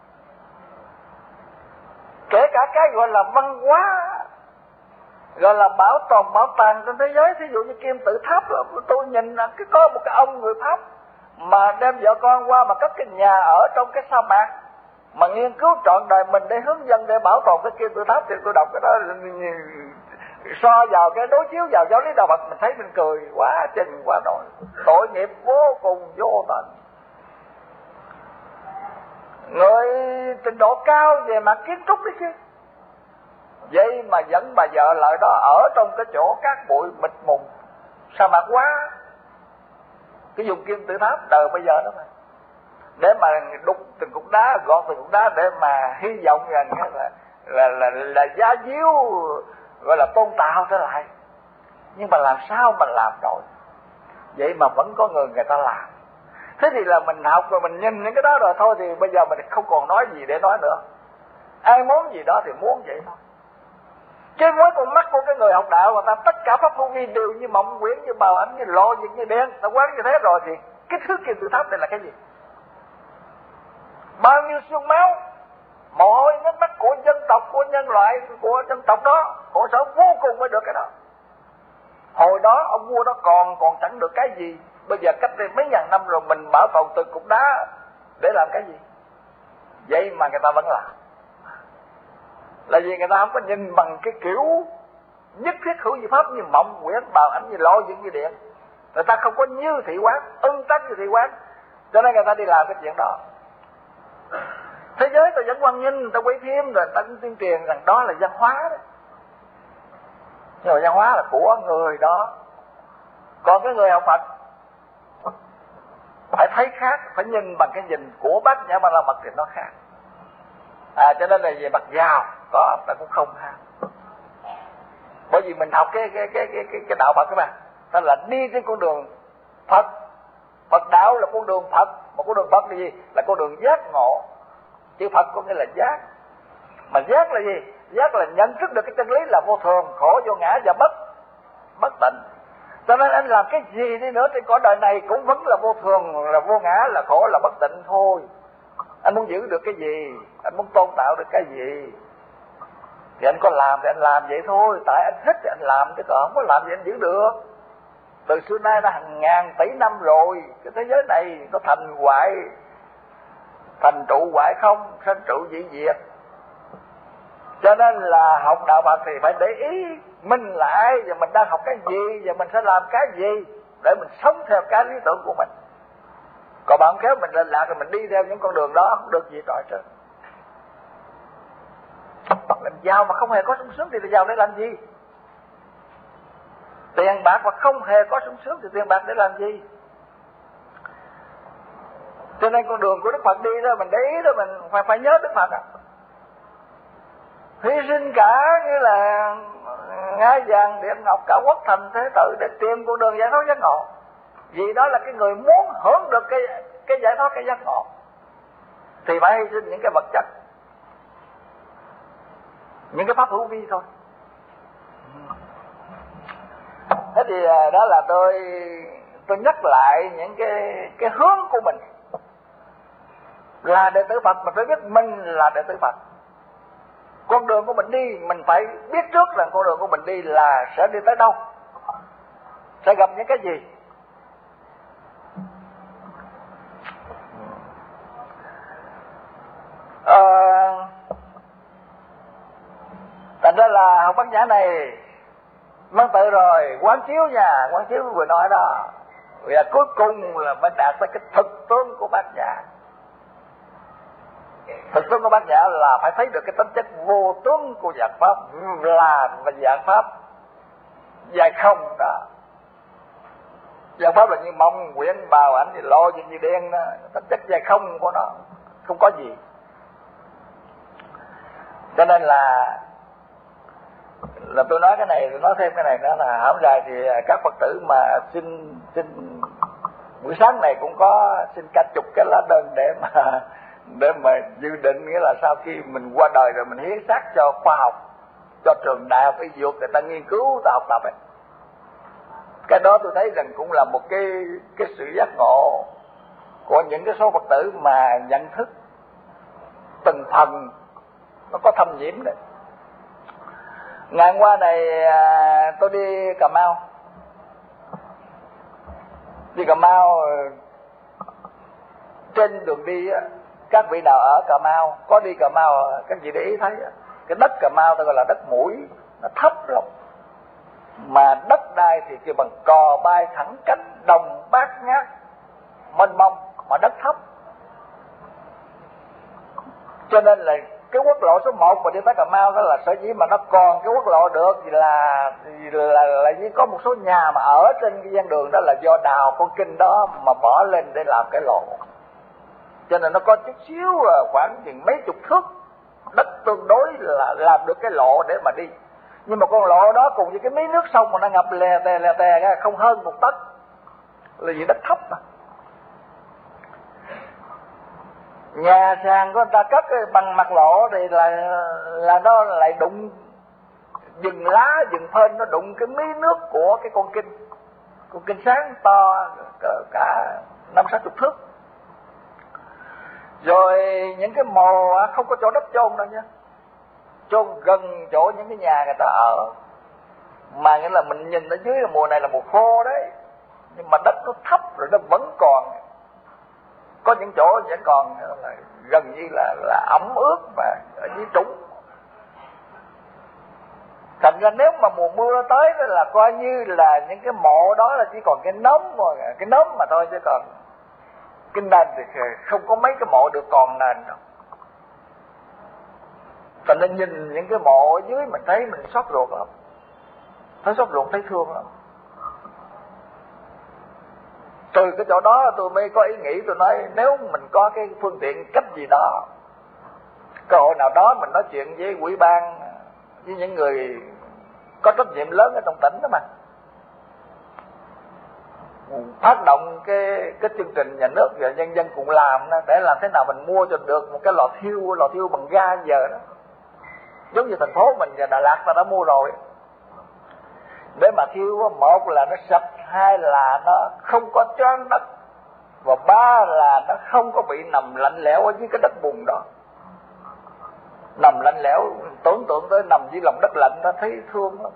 Kể cả cái gọi là văn hóa, gọi là bảo tồn bảo tàng trên thế giới, thí dụ như Kim Tự Tháp, tôi nhìn là có một cái ông người Pháp mà đem vợ con qua mà cất cái nhà ở trong cái sa mạc, mà nghiên cứu trọn đời mình để hướng dẫn để bảo tồn cái Kim Tự Tháp. Thì tôi đọc cái đó so vào cái đối chiếu vào giáo lý đạo Phật, mình thấy mình cười quá chừng quá nổi, tội nghiệp vô cùng vô tận. Người trình độ cao về mặt kiến trúc đấy chứ, vậy mà dẫn bà vợ lại đó ở trong cái chỗ cát bụi mịt mùng sa mạc quá, cái vùng Kim Tự Tháp đời bây giờ đó mà, để mà đục từng cục đá, gọt từng cục đá để mà hy vọng rằng là giá diếu gọi là tôn tạo trở lại. nhưng mà làm sao mà làm nổi. Vậy mà vẫn có người ta làm. Thế thì là mình học rồi mình nhìn những cái đó rồi thôi, thì bây giờ mình không còn nói gì để nói nữa. Ai muốn gì đó thì muốn vậy thôi. Chứ với con mắt của cái người học đạo, người ta tất cả pháp vô vi đều như mộng quyển, như bào ảnh, như lộ, như đen, ta quán như thế rồi thì cái thứ kim tự tháp này là cái gì? Bao nhiêu xương máu, mồ hôi nước mắt của dân tộc, của nhân loại, của dân tộc đó, khổ sở vô cùng mới được cái đó. Hồi đó ông vua đó còn chẳng được cái gì. Bây giờ cách đây mấy ngàn năm rồi mình bảo tồn từ cục đá để làm cái gì? Vậy mà người ta vẫn làm. Là vì người ta không có nhìn bằng cái kiểu nhất thiết hữu vi pháp như mộng quyển, bào ảnh, như lộ dựng, như điện. Người ta không có như thị quán, ưng tắc như thị quán, cho nên người ta đi làm cái chuyện đó. Thế giới ta vẫn quan nghênh, người ta quay phim rồi người ta cũng tuyên truyền rằng đó là văn hóa đó. Nhưng mà văn hóa là của người đó. Còn cái người học Phật phải thấy khác, phải nhìn bằng cái nhìn của Bát Nhã Ba La Mật thì nó khác. Cho nên là về mặt giàu có ta cũng không ham. Bởi vì mình học cái đạo Phật các bạn, ta là đi trên con đường Phật. Phật đạo là con đường Phật, mà con đường Phật là gì? Là con đường giác ngộ. Chữ Phật có nghĩa là giác. Mà giác là gì? Giác là nhận thức được cái chân lý là vô thường, khổ, vô ngã và bất tịnh. Cho nên anh làm cái gì đi nữa trên cõi đời này cũng vẫn là vô thường, là vô ngã, là khổ, là bất tịnh thôi. Anh muốn giữ được cái gì, anh muốn tôn tạo được cái gì, thì anh có làm thì anh làm vậy thôi. Tại anh thích thì anh làm, chứ còn không có làm gì anh giữ được. Từ xưa nay đã hàng ngàn tỷ năm rồi, cái thế giới này nó thành hoại, thành trụ hoại không, sanh trụ dị diệt. Cho nên là học đạo Phật thì phải để ý mình là ai, và mình đang học cái gì, và mình sẽ làm cái gì để mình sống theo cái lý tưởng của mình. Còn bạn kéo mình lên lạc rồi mình đi theo những con đường đó không được gì trọi trơn. Làm giàu mà không hề có sung sướng thì giàu để làm gì? Tiền bạc mà không hề có sung sướng thì tiền bạc để làm gì? Cho nên con đường của Đức Phật đi đó, mình để ý đó, mình phải nhớ Đức Phật à. Hy sinh cả như là ngai vàng điện ngọc, cả quốc thành thế tử để tìm con đường giải thoát giác ngộ. Vì đó là cái người muốn hưởng được cái giải thoát, cái giác ngộ, thì phải hy sinh những cái vật chất, những cái pháp hữu vi thôi. Thế thì đó là tôi nhắc lại những cái hướng của mình. Là đệ tử Phật mình phải biết mình là đệ tử Phật. Con đường của mình đi mình phải biết trước rằng con đường của mình đi là sẽ đi tới đâu, sẽ gặp những cái gì. Thành ra là học Bát Nhã này mang tự rồi quán chiếu nha, quán chiếu vừa nói đó. Và cuối cùng là phải đạt tới cái thực tướng của Bát Nhã. Thực tướng của Bát Nhã là phải thấy được cái tính chất vô tướng của dạng pháp, là dạng pháp dài không đó. Dạng pháp là như mông quyển, bào ảnh, như lộ, như đen đó. Tính chất dài không của nó, không có gì. Cho nên là tôi nói cái này, tôi nói thêm cái này nữa là hổng dài thì các Phật tử mà xin buổi sáng này cũng có xin cả chục cái lá đơn để mà dự định, nghĩa là sau khi mình qua đời rồi mình hiến xác cho khoa học, cho trường đại học y dược người ta nghiên cứu, ta học tập ấy. Cái đó tôi thấy rằng cũng là một cái sự giác ngộ của những cái số Phật tử mà nhận thức từng phần nó có thâm nhiễm đấy. Ngày hôm qua này tôi đi Cà Mau. Đi Cà Mau, trên đường đi các vị nào ở Cà Mau, có đi Cà Mau các vị để ý thấy cái đất Cà Mau ta gọi là đất mũi, nó thấp lắm. Mà đất đai thì kêu bằng cò bay thẳng cánh, đồng bát ngát mênh mông, mà đất thấp. Cho nên là cái quốc lộ số 1 mà đi tới Cà Mau đó là sở dĩ mà nó còn cái quốc lộ được thì là chỉ có một số nhà mà ở trên cái gian đường đó là do đào con kinh đó mà bỏ lên để làm cái lộ. Cho nên nó có chút xíu khoảng chừng mấy chục thước đất tương đối là làm được cái lộ để mà đi. Nhưng mà con lộ đó cùng với cái mí nước sông mà nó ngập lè tè ra không hơn 1 tấc, là vì đất thấp mà. Nhà sàn của người ta cất bằng mặt lộ thì là nó lại đụng dừng lá dừng phên, nó đụng cái mí nước của cái con kinh sáng to cả 50-60 thước. Rồi những cái mồ không có chỗ đất chôn đâu nha, chôn gần chỗ những cái nhà người ta ở, mà nghĩa là mình nhìn ở dưới là mùa này là mùa khô đấy, nhưng mà đất nó thấp rồi nó vẫn còn có những chỗ vẫn còn là gần như là ẩm ướt và ở dưới trũng. Thành ra nếu mà mùa mưa nó tới đó là coi như là những cái mộ đó là chỉ còn cái nấm mà thôi, chứ còn cái nền thì không có mấy cái mộ được còn nền đâu. Thành nên nhìn những cái mộ ở dưới mình thấy mình xót ruột lắm, thấy xót ruột thấy thương lắm. Từ cái chỗ đó tôi mới có ý nghĩ, tôi nói nếu mình có cái phương tiện cách gì đó, cơ hội nào đó mình nói chuyện với ủy ban, với những người có trách nhiệm lớn ở trong tỉnh đó mà phát động cái chương trình nhà nước và nhân dân cùng làm đó, để làm thế nào mình mua cho được một cái lò thiêu bằng ga giờ đó, giống như thành phố mình và Đà Lạt ta đã mua rồi, để mà thiêu. Một là nó sạch, hai là nó không có choáng đất, và ba là nó không có bị nằm lạnh lẽo ở dưới cái đất bùn đó. Nằm lạnh lẽo, tưởng tượng tới nằm dưới lòng đất lạnh ta thấy thương lắm.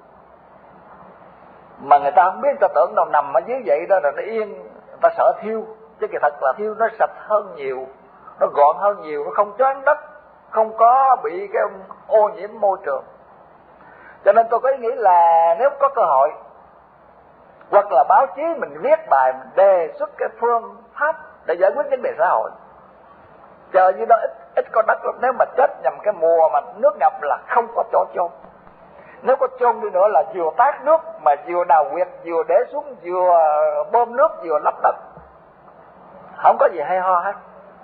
Mà người ta không biết, ta tưởng đâu nằm ở dưới vậy đó rồi nó yên, người ta sợ thiêu, chứ kỳ thật là thiêu nó sạch hơn nhiều, nó gọn hơn nhiều, nó không choáng đất, không có bị cái ô nhiễm môi trường. Cho nên tôi có ý nghĩ là nếu có cơ hội, hoặc là báo chí mình viết bài mình đề xuất cái phương pháp để giải quyết vấn đề xã hội. Chờ như đó ít có đất lắm. Nếu mà chết nhằm cái mùa mà nước ngập là không có chỗ chôn. Nếu có chôn đi nữa là vừa tát nước mà vừa đào huyệt, vừa để xuống, vừa bơm nước, vừa lấp đất, không có gì hay ho hết.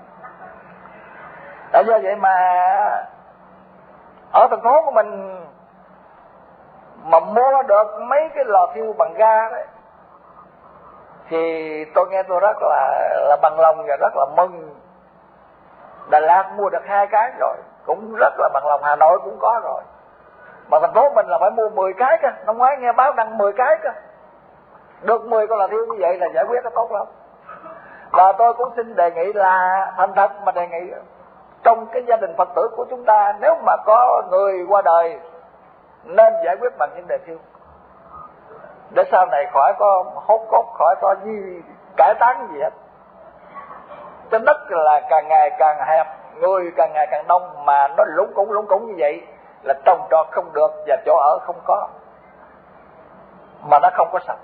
Tại do vậy mà ở thành phố của mình mà mua được mấy cái lò thiêu bằng ga đấy thì tôi nghe tôi rất là bằng lòng và rất là mừng. Đà Lạt mua được 2 cái rồi, cũng rất là bằng lòng. Hà Nội cũng có rồi, mà thành phố mình là phải mua 10 cái cơ. Năm ngoái nghe báo đăng 10 cái cơ, được 10 con lò thiêu như vậy là giải quyết nó tốt lắm. Và tôi cũng xin đề nghị là thành thật mà đề nghị trong cái gia đình Phật tử của chúng ta, nếu mà có người qua đời nên giải quyết bằng những đề thiêu, để sau này khỏi có hốt cốt, khỏi có gì cải táng gì hết. Trên đất là càng ngày càng hẹp, người càng ngày càng đông, mà nó lúng cúng như vậy là trồng trọt không được và chỗ ở không có, mà nó không có sạch.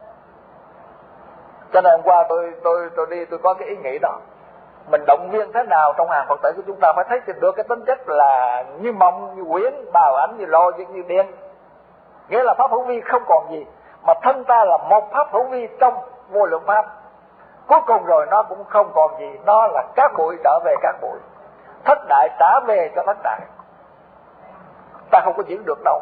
Cho nên hôm qua tôi đi, tôi có cái ý nghĩ đó, mình động viên thế nào trong hàng Phật tử của chúng ta phải thấy được cái tính chất là như mộng, như quyển, bào ảnh, như lô, như đen. Nghĩa là pháp hữu vi không còn gì, mà thân ta là một pháp hữu vi trong vô lượng pháp. Cuối cùng rồi nó cũng không còn gì, nó là cát bụi trở về cát bụi, thất đại trả về cho thất đại, ta không có giữ được đâu.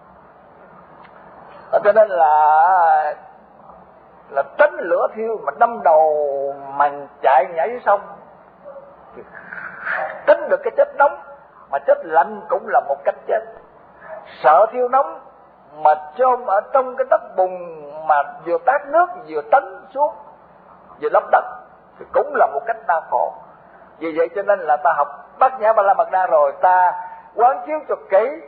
Cho nên là tránh lửa thiêu mà đâm đầu mà chạy nhảy dưới sông. Tránh được cái chết nóng mà chết lạnh cũng là một cách chết. Sợ thiêu nóng mà chôn ở trong cái đất bùn mà vừa tát nước vừa tấn xuống vừa lấp đất thì cũng là một cách đau khổ. Vì vậy cho nên là ta học Bát Nhã Ba La Mật Đa rồi, ta quán chiếu cho kỹ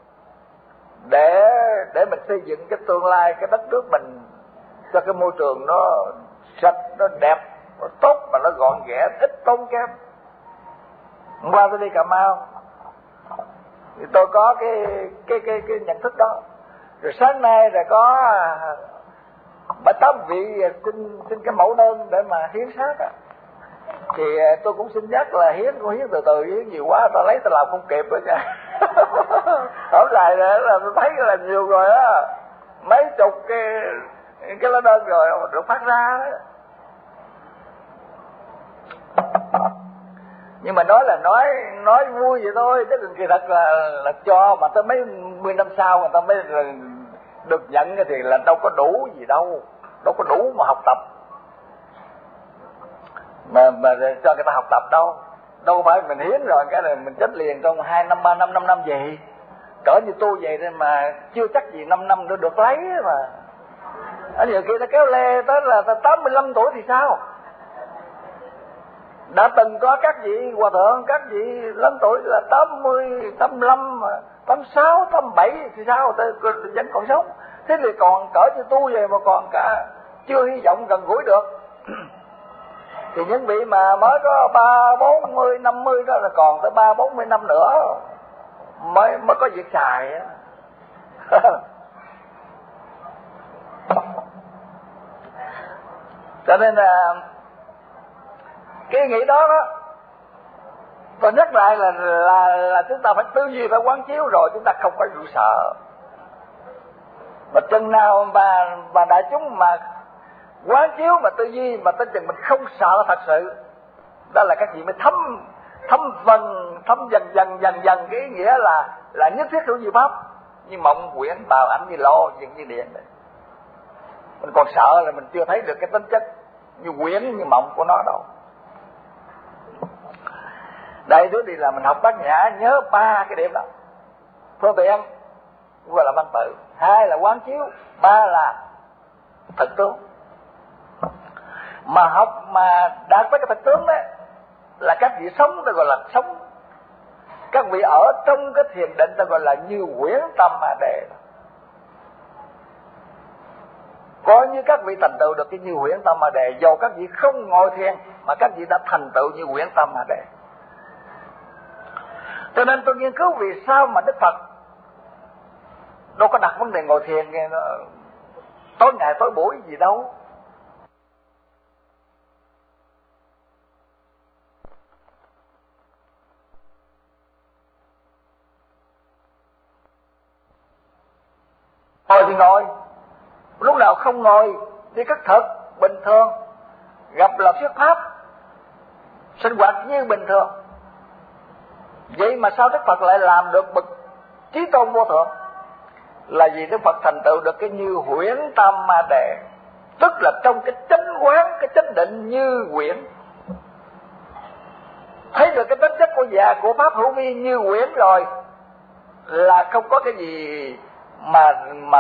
để mình xây dựng cái tương lai cái đất nước mình cho cái môi trường nó sạch, nó đẹp, nó tốt mà nó gọn ghẽ, ít tốn kém. Hôm qua tôi đi Cà Mau thì tôi có cái nhận thức đó. Rồi sáng nay rồi có 7-8 vị xin cái mẫu đơn để mà hiến xác á. Thì tôi cũng xin nhắc là hiến từ từ, hiến nhiều quá ta lấy ta làm không kịp đó nha. Ở lại là tôi thấy là nhiều rồi á, mấy chục cái lá đơn rồi mà được phát ra đó. Nhưng mà nói là nói vui vậy thôi, chứ kỳ thật là cho mà tới mấy 10 năm sau người ta mới được nhận thì là đâu có đủ gì đâu, đâu có đủ mà học tập mà cho người ta học tập đâu phải mình hiến rồi cái này mình chết liền trong 2 năm 3 năm 5 năm vậy. Cỡ như tôi vậy nên mà chưa chắc gì 5 năm nữa được lấy mà. Ở nhiều kia nó kéo lê tới là 85 tuổi thì sao? Đã từng có các vị hòa thượng, các vị lớn tuổi là 80, 85, 86, 87 thì sao? Vẫn còn sống. Thế thì còn cỡ như tôi vậy mà còn cả chưa hy vọng gần gũi được. Thì những vị mà mới có 3, 40, 50 đó là còn tới 3, 40 năm nữa mới có việc xài. Cho nên là cái nghĩ đó tôi nhắc lại là chúng ta phải tư duy, phải quán chiếu rồi chúng ta không có rủi sợ. Mà chừng nào mà đại chúng mà quán chiếu mà tư duy mà tới chừng mình không sợ thật sự, đó là các vị mới thấm dần cái ý nghĩa là nhất thiết hữu vi pháp, như mộng quyển bào ảnh như lô dừng như điện này. Mình còn sợ là mình chưa thấy được cái tính chất như quyển như mộng của nó đâu. Đây thứ thì là mình học Bát Nhã nhớ 3 cái điểm đó: phương tiện gọi là văn tự, 2 là quán chiếu, 3 là thực tướng. Mà học mà đạt tới cái thực tướng đấy là các vị sống ta gọi là sống, các vị ở trong cái thiền định ta gọi là như quyển tâm mà đề. Coi như các vị thành tựu được cái như quyển tâm mà đề, dù các vị không ngồi thiền mà các vị đã thành tựu như quyển tâm mà đề. Cho nên tôi nghiên cứu vì sao mà Đức Phật đâu có đặt vấn đề ngồi thiền tối ngày tối buổi gì đâu. Ngồi thì ngồi, lúc nào không ngồi đi cắt thực bình thường, gặp là thuyết pháp, sinh hoạt như bình thường. Vậy mà sao Đức Phật lại làm được bậc chí tôn vô thượng? Là vì Đức Phật thành tựu được cái như huyễn tam ma đề, tức là trong cái chánh quán, cái chánh định như huyễn, thấy được cái tính chất của già của pháp hữu vi như huyễn rồi, là không có cái gì mà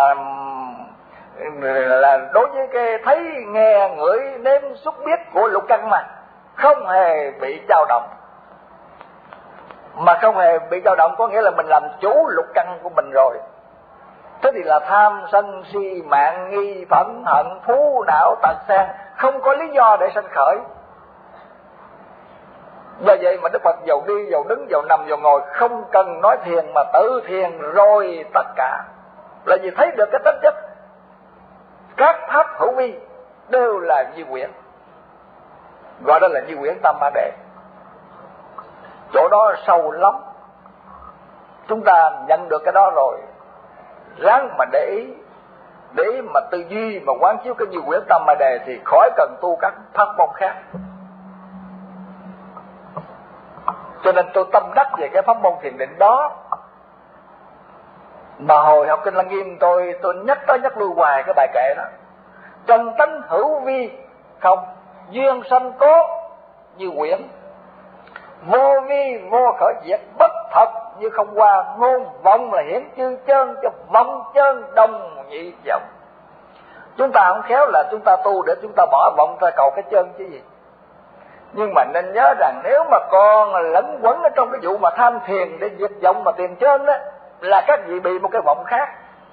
là đối với cái thấy nghe ngửi nếm xúc biết của lục căn mà không hề bị dao động. Mà không hề bị dao động có nghĩa là mình làm chủ lục căn của mình rồi. Thế thì là tham sân si mạng nghi phẫn hận phú não tật sang không có lý do để sanh khởi. Do vậy mà Đức Phật dầu đi dầu đứng dầu nằm dầu ngồi không cần nói thiền mà tự thiền rồi tất cả, là vì thấy được cái tính chất các pháp hữu vi đều là như quyển, gọi đó là như quyển tam ma đề. Chỗ đó sâu lắm. Chúng ta nhận được cái đó rồi, ráng mà để ý mà tư duy mà quán chiếu cái như quyển tam ma đề thì khỏi cần tu các pháp môn khác. Cho nên tôi tâm đắc về cái pháp môn thiền định đó. Mà hồi học Kinh Lăng Nghiêm tôi nhắc lui hoài cái bài kệ đó: trong tánh hữu vi không, duyên sanh cố như quyển, vô vi vô khởi diệt, bất thật như không qua, ngôn vọng là hiển chư chân, cho vọng chân đồng nhị vọng. Chúng ta không khéo là chúng ta tu để chúng ta bỏ vọng ra cầu cái chân chứ gì. Nhưng mà nên nhớ rằng nếu mà còn lẫn quẩn ở trong cái vụ mà tham thiền để diệt vọng mà tìm chân đó, là các vị bị một cái vọng khác.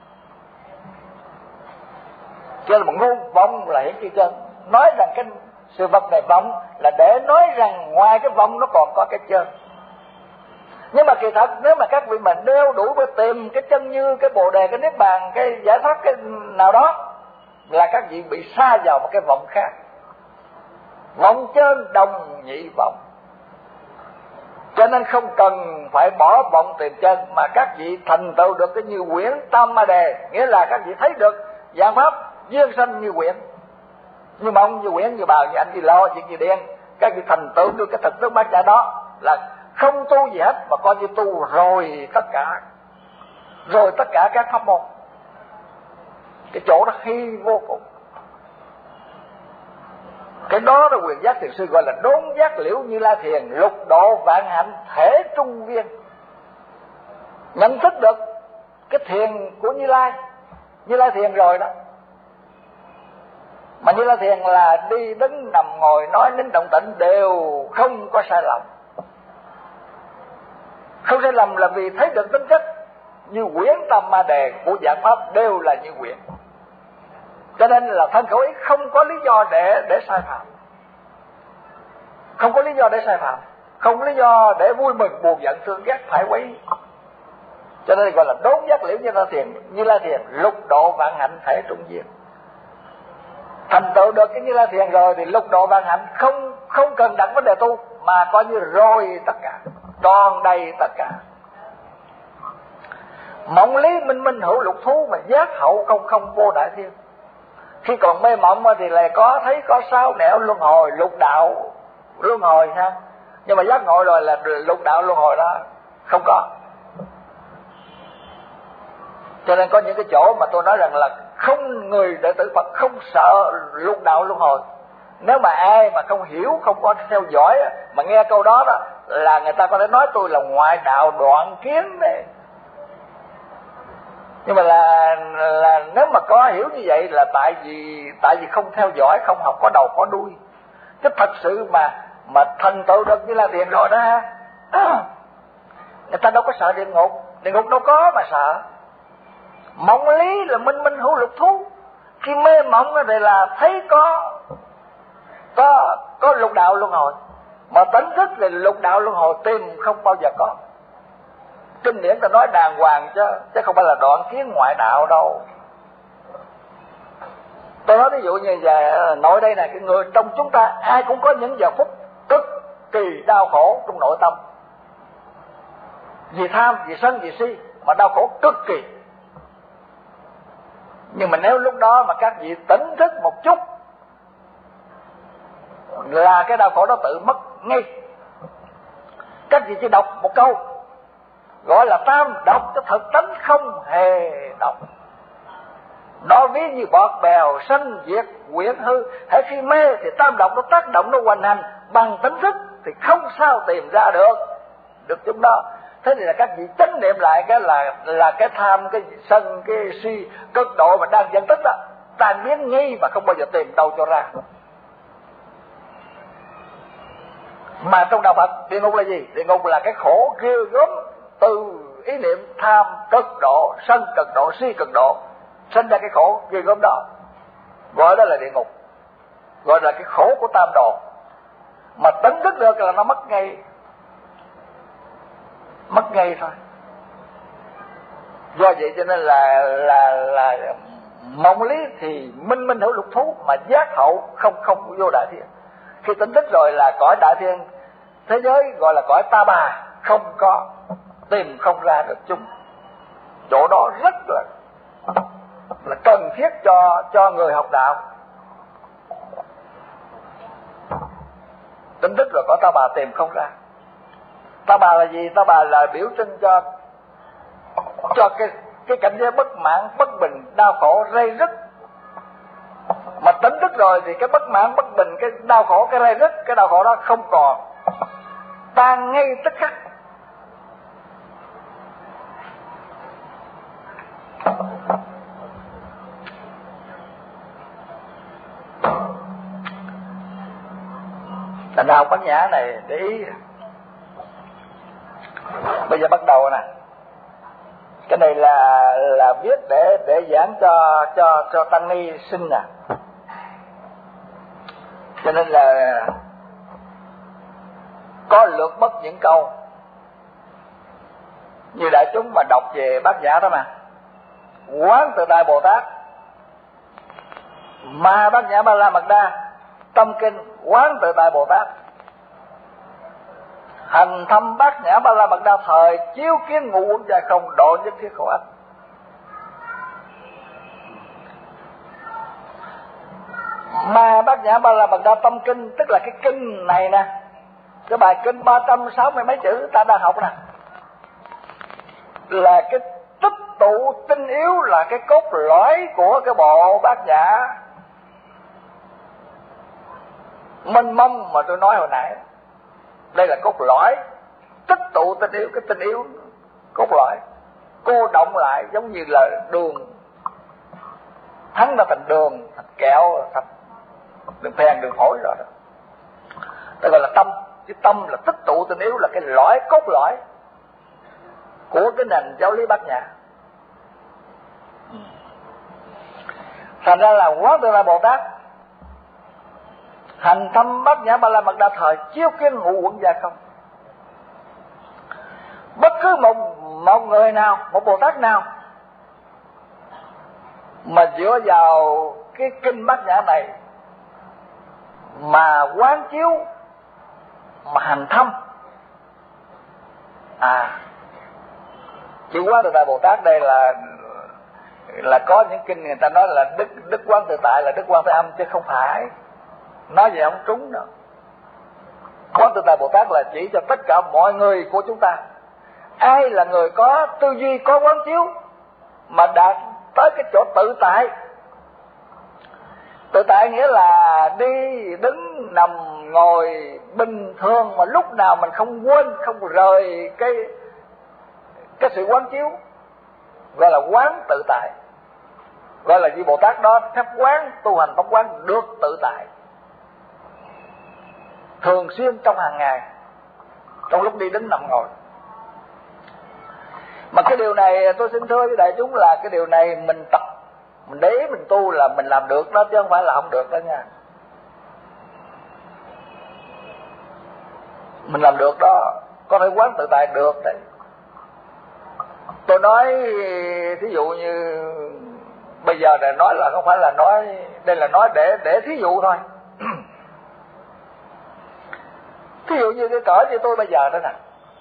Cho nên một ngôn vọng là hiển chư chân, nói rằng cái sự vật này vọng là để nói rằng ngoài cái vọng nó còn có cái chân. Nhưng mà kỳ thật nếu mà các vị mình đeo đuổi với tìm cái chân như cái bồ đề, cái niết bàn, cái giải thoát cái nào đó, là các vị bị sa vào một cái vọng khác. Vọng chân đồng nhị vọng. Cho nên không cần phải bỏ vọng tìm chân, mà các vị thành tựu được cái như quyển tam ma đề, nghĩa là các vị thấy được dạng pháp duyên sanh như quyển, như mộng, như quyển, như bào, như ảnh, như lo, chuyện như đen. Các vị thành tựu được cái thực tướng bát nhã đó là không tu gì hết, mà coi như tu rồi tất cả, rồi tất cả các pháp môn. Cái chỗ đó hay vô cùng. Cái đó là Quyền Giác Thiền Sư gọi là đốn giác liễu Như Lai Thiền, lục độ vạn hạnh thể trung viên. Nhận thức được cái thiền của Như Lai Thiền rồi đó. Mà Như Lai Thiền là đi đứng nằm ngồi nói nín động tĩnh đều không có sai lầm. Không sai lầm là vì thấy được tính chất như quyển Tam Ma Đề của Giảng Pháp đều là như quyển. Cho nên là thân khẩu ý không có lý do để sai phạm. Không có lý do để sai phạm, không có lý do để vui mừng buồn giận thương ghét phải quấy. Cho nên gọi là đốn giác liễu Như Lai Thiền, lục độ vạn hạnh thể trung viên. Thành tựu được cái Như Lai Thiền rồi thì lục độ vạn hạnh không cần đặt vấn đề tu, mà coi như rồi tất cả, tròn đầy tất cả. Mộng lý minh minh hữu lục thú, mà giác hậu không không vô đại thiên. Khi còn mê mộng thì lại có thấy có sáu nẻo luân hồi, lục đạo luân hồi ha. Nhưng mà giác ngộ rồi là lục đạo luân hồi đó không có. Cho nên có những cái chỗ mà tôi nói rằng là không, người đệ tử Phật không sợ lục đạo luân hồi. Nếu mà ai mà không hiểu, không có theo dõi mà nghe câu đó đó, là người ta có thể nói tôi là ngoại đạo đoạn kiến đấy. Nhưng mà là nếu mà có hiểu như vậy là tại vì không theo dõi, không học có đầu có đuôi. Chứ thật sự mà thành tựu được Như Lai Thiền rồi đó ha, người ta đâu có sợ địa ngục đâu có mà sợ. Mộng lý là minh minh hữu lục thú. Khi mê mộng thì là thấy có lục đạo luân hồi, mà tỉnh thức thì lục đạo luân hồi tìm không bao giờ có. Kinh điển ta nói đàng hoàng chứ không phải là đoạn kiến ngoại đạo đâu. Tôi nói ví dụ như về nội đây này, cái người trong chúng ta ai cũng có những giờ phút cực kỳ đau khổ trong nội tâm, vì tham, vì sân, vì si mà đau khổ cực kỳ. Nhưng mà nếu lúc đó mà các vị tỉnh thức một chút là cái đau khổ đó tự mất ngay. Các vị chỉ đọc một câu gọi là tam độc, cái thực tánh không hề độc. Nó ví như bọt bèo sanh diệt quyển hư. Hễ khi mê thì tam độc nó tác động, nó hoành hành. Bằng tỉnh thức thì không sao tìm ra được chúng đó. Thế thì là các vị chánh niệm lại cái là cái tham, cái sân, cái si cực độ mà đang dẫn tích đó tan biến ngay mà không bao giờ tìm đâu cho ra. Mà trong đạo Phật, địa ngục là gì? Địa ngục là cái khổ ghê gớm từ ý niệm tham cực độ, sân cực độ, si cực độ, sinh ra cái khổ ghê gớm đó, gọi đó là địa ngục, gọi là cái khổ của tam đồ. Mà tỉnh thức được là nó mất ngay thôi. Do vậy cho nên là mộng lý thì minh minh hữu lục thú, mà giác hậu không vô đại thiên. Khi tỉnh thức rồi là cõi đại thiên, thế giới gọi là cõi ta bà, không có, tìm không ra được chung. Chỗ đó rất là cần thiết cho người học đạo. Tỉnh thức rồi cõi ta bà tìm không ra. Ta bà là gì? Ta bà là biểu trưng cho cái cảnh giới bất mãn, bất bình, đau khổ, ray rứt. Mà tỉnh thức rồi thì cái bất mãn, bất bình, cái đau khổ, cái ray rứt, cái đau khổ đó không còn, tan ngay tức khắc. Thành học Bát Nhã này để ý. Bây giờ bắt đầu nè. Cái này là viết để giảng cho tăng ni sinh nè. Cho nên là có lược mất những câu như đại chúng mà đọc về Bát Nhã đó mà. Quán Tự Tại Bồ Tát, Ma Bát Nhã Ba La Mật Đa, Tâm Kinh Quán Tự Tại Bồ Tát, hành thâm Bát Nhã Ba La Mật Đa, thời chiếu kiến ngũ uẩn dài không, độ nhất thiết khổ ách. Ma Bát Nhã Ba La Mật Đa Tâm Kinh tức là cái kinh này nè, cái bài kinh 360 mấy chữ ta đang học nè, là cái tích tụ tinh yếu, là cái cốt lõi của cái bộ Bát Nhã mênh mông mà tôi nói hồi nãy. Đây là cốt lõi, tích tụ tinh yếu, cái tinh yếu cốt lõi cô động lại giống như là đường thắng ra thành đường, thành kẹo, thành đường phèn, đường phổi rồi đó. Đây gọi là tâm. Cái tâm là tích tụ tinh yếu, là cái lõi, cốt lõi của cái nền giáo lý Bát Nhã. Thành ra là Quán Tự Tại Bồ Tát hành thâm Bát Nhã Ba La Mật Đa thời, chiếu kiến ngũ uẩn giai không. Bất cứ một người nào, một Bồ Tát nào mà dựa vào cái kinh Bát Nhã này mà quán chiếu, mà hành thâm, chữ Quán Tự Tại Bồ Tát đây là có những kinh người ta nói là đức Quán Tự Tại là Đức Quan Thế Âm, chứ không phải nói vậy không trúng đâu. Quán Tự Tại Bồ Tát là chỉ cho tất cả mọi người của chúng ta. Ai là người có tư duy, có quán chiếu mà đạt tới cái chỗ tự tại. Tự tại nghĩa là đi đứng nằm ngồi bình thường, mà lúc nào mình không quên, không rời cái sự quán chiếu, gọi là quán tự tại. Gọi là vị Bồ Tát đó pháp quán, tu hành pháp quán được tự tại thường xuyên trong hàng ngày, trong lúc đi đứng nằm ngồi. Mà cái điều này tôi xin thưa với đại chúng là cái điều này mình tập, mình để ý mình tu là mình làm được đó, chứ không phải là không được đó nha. Mình làm được đó, có thể quán tự tại được đấy. Tôi nói thí dụ như bây giờ để nói là không phải là nói, đây là nói để thí dụ thôi. Thí dụ như cái cỡ như tôi bây giờ đó nè,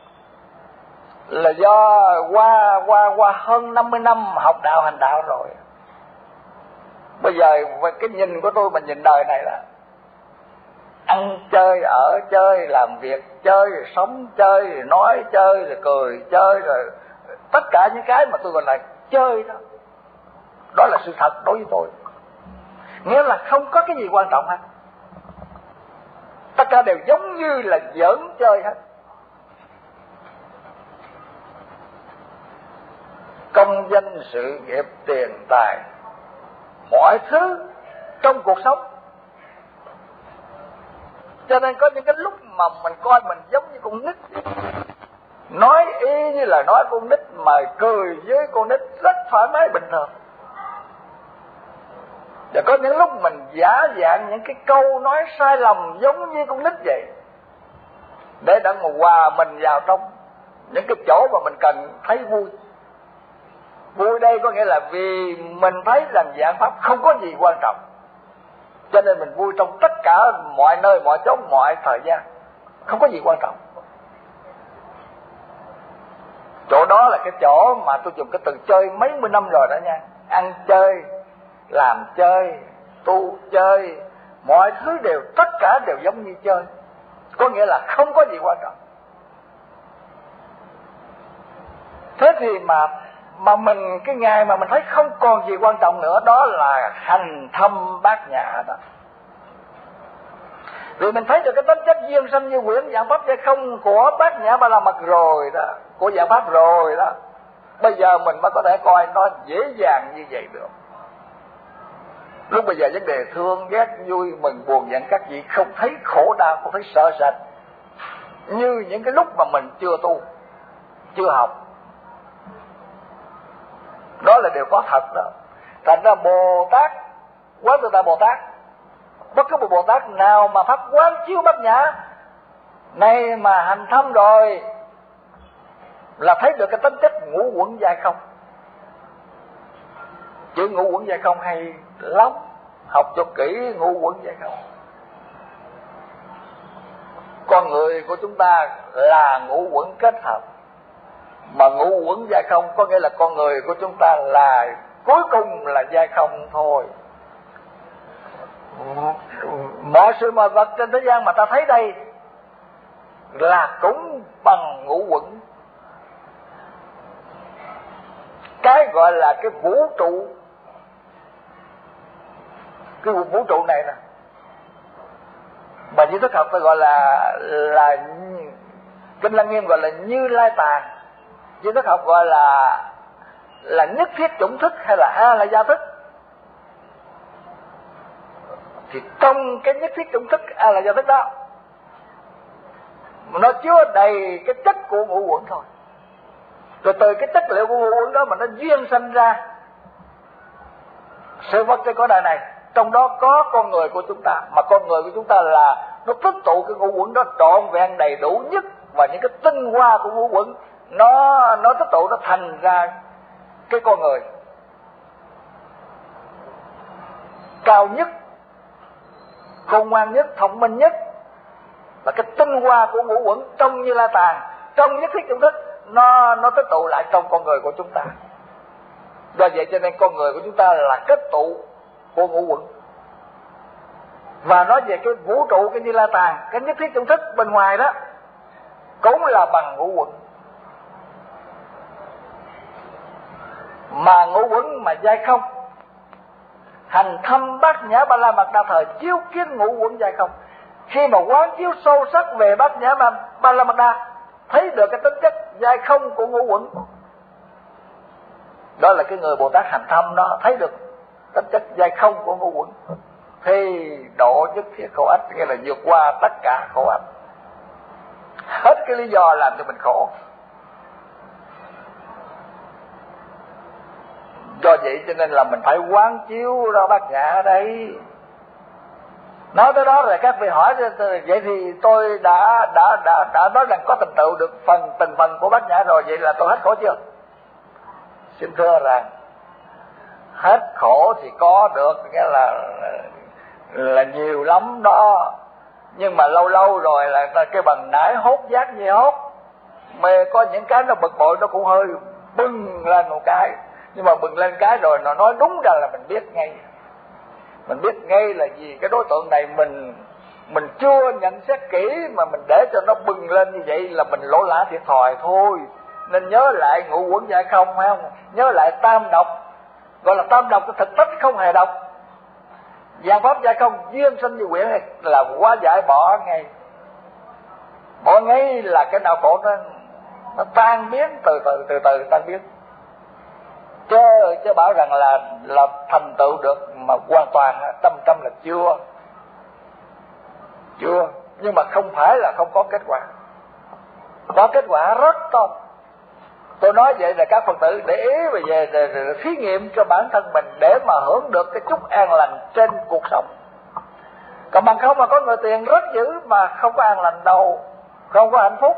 là do qua hơn 50 năm học đạo hành đạo rồi. Bây giờ cái nhìn của tôi, mình nhìn đời này là ăn chơi, ở chơi, làm việc chơi, rồi sống chơi, rồi nói chơi, rồi cười chơi, rồi tất cả những cái mà tôi gọi là chơi đó. Đó là sự thật đối với tôi. Nghĩa là không có cái gì quan trọng hết. Tất cả đều giống như là giỡn chơi hết. Công danh sự nghiệp, tiền tài, mọi thứ trong cuộc sống. Cho nên có những cái lúc mà mình coi mình giống như con nít, nói y như là nói con nít, mà cười với con nít rất thoải mái bình thường. Và có những lúc mình giả dạng những cái câu nói sai lầm giống như con nít vậy, để đặng mà hòa mình vào trong những cái chỗ mà mình cần thấy vui. Vui đây có nghĩa là vì mình thấy rằng giảng pháp không có gì quan trọng, cho nên mình vui trong tất cả mọi nơi, mọi chỗ, mọi thời gian. Không có gì quan trọng. Chỗ đó là cái chỗ mà tôi dùng cái từ chơi mấy mươi năm rồi đó nha. Ăn chơi, làm chơi, tu chơi, mọi thứ đều, tất cả đều giống như chơi. Có nghĩa là không có gì quan trọng. Thế thì mà mình, cái ngày mà mình thấy không còn gì quan trọng nữa, đó là hành thâm Bát Nhã đó. Vì mình thấy được cái tính chất duyên sanh như quyển giảng pháp hay không của Bát Nhã Ba La Mật rồi đó, của giảng pháp rồi đó. Bây giờ mình mới có thể coi nó dễ dàng như vậy được. Lúc bây giờ vấn đề thương, ghét, vui, mừng, buồn, giận các vị không thấy khổ đau, không thấy sợ sệt như những cái lúc mà mình chưa tu, chưa học. Đó là điều có thật đó. Thành ra Bồ Tát, Quán Tự Tại Bồ Tát, bất cứ một Bồ Tát nào mà pháp quán chiếu Bát Nhã này mà hành thâm rồi là thấy được cái tính chất ngũ uẩn giai không. Chữ ngũ uẩn giai không hay lắm, học cho kỹ ngũ uẩn giai không. Con người của chúng ta là ngũ uẩn kết hợp, mà ngũ uẩn giai không có nghĩa là con người của chúng ta là cuối cùng là giai không thôi. Mọi sự mọi vật trên thế gian mà ta thấy đây là cũng bằng ngũ uẩn. Cái gọi là cái vũ trụ, cái vũ trụ này nè, mà như thức học tôi gọi là Kinh Lăng Nghiêm gọi là Như Lai Tạng, như thức học gọi là nhất thiết chủng thức hay là A La Gia thức. Thì trong cái nhất thiết chủng thức A La Gia thức đó, nó chứa đầy cái chất của ngũ uẩn thôi. Rồi từ cái chất liệu của ngũ uẩn đó mà nó duyên sanh ra sự vật trên cõi đời này. Trong đó có con người của chúng ta, mà con người của chúng ta là nó tích tụ cái ngũ uẩn đó trọn vẹn đầy đủ nhất, và những cái tinh hoa của ngũ uẩn nó tích tụ, nó thành ra cái con người cao nhất, khôn ngoan nhất, thông minh nhất. Và cái tinh hoa của ngũ uẩn trong Như Lai Tạng, trong nhất thiết chủng thức, nó tích tụ lại trong con người của chúng ta. Do vậy cho nên con người của chúng ta là kết tụ của ngũ uẩn. Và nói về cái vũ trụ, cái Như Lai Tạng, cái nhất thiết chủng thức bên ngoài đó cũng là bằng ngũ uẩn. Mà ngũ uẩn mà giai không, hành thâm bát nhã ba la mật đa thời, chiếu kiến ngũ uẩn giai không. Khi mà quán chiếu sâu sắc về bát nhã ba la mật đa, thấy được cái tính chất giai không của ngũ uẩn, đó là cái người Bồ Tát hành thâm đó, thấy được tính chất giai không của ngũ uẩn, thì độ nhất thiết khổ ách, nghĩa là vượt qua tất cả khổ ách, hết cái lý do làm cho mình khổ. Do vậy cho nên là mình phải quán chiếu ra bát nhã ở đây. Nói tới đó rồi các vị hỏi, vậy thì tôi đã nói rằng có thành tựu được từng phần của bát nhã rồi, vậy là tôi hết khổ chưa? Xin thưa rằng hết khổ thì có được, nghĩa là nhiều lắm đó, nhưng mà lâu lâu rồi là cái bằng nãy hốt giác như hốt, mà có những cái nó bực bội nó cũng hơi bừng lên một cái, nhưng mà bừng lên cái rồi nó nói đúng ra là mình biết ngay. Mình biết ngay là gì, cái đối tượng này mình chưa nhận xét kỹ mà mình để cho nó bừng lên như vậy là mình lỗ lã thiệt thòi thôi. Nên nhớ lại ngũ uẩn giải không, phải không? Nhớ lại tam độc, gọi là tam độc, thực chất không hề độc. Giảng pháp giải không duyên sinh như quyển này là quá giải bỏ ngay. Bỏ ngay là cái đau khổ nó tan biến, từ từ tan biến. Chứ bảo rằng là thành tựu được mà hoàn toàn 100% là chưa, nhưng mà không phải là không có kết quả, có kết quả rất tốt. Tôi nói vậy là các Phật tử để ý về thí nghiệm cho bản thân mình để mà hưởng được cái chút an lành trên cuộc sống. Còn bằng không mà có người tiền rất dữ mà không có an lành đâu, không có hạnh phúc.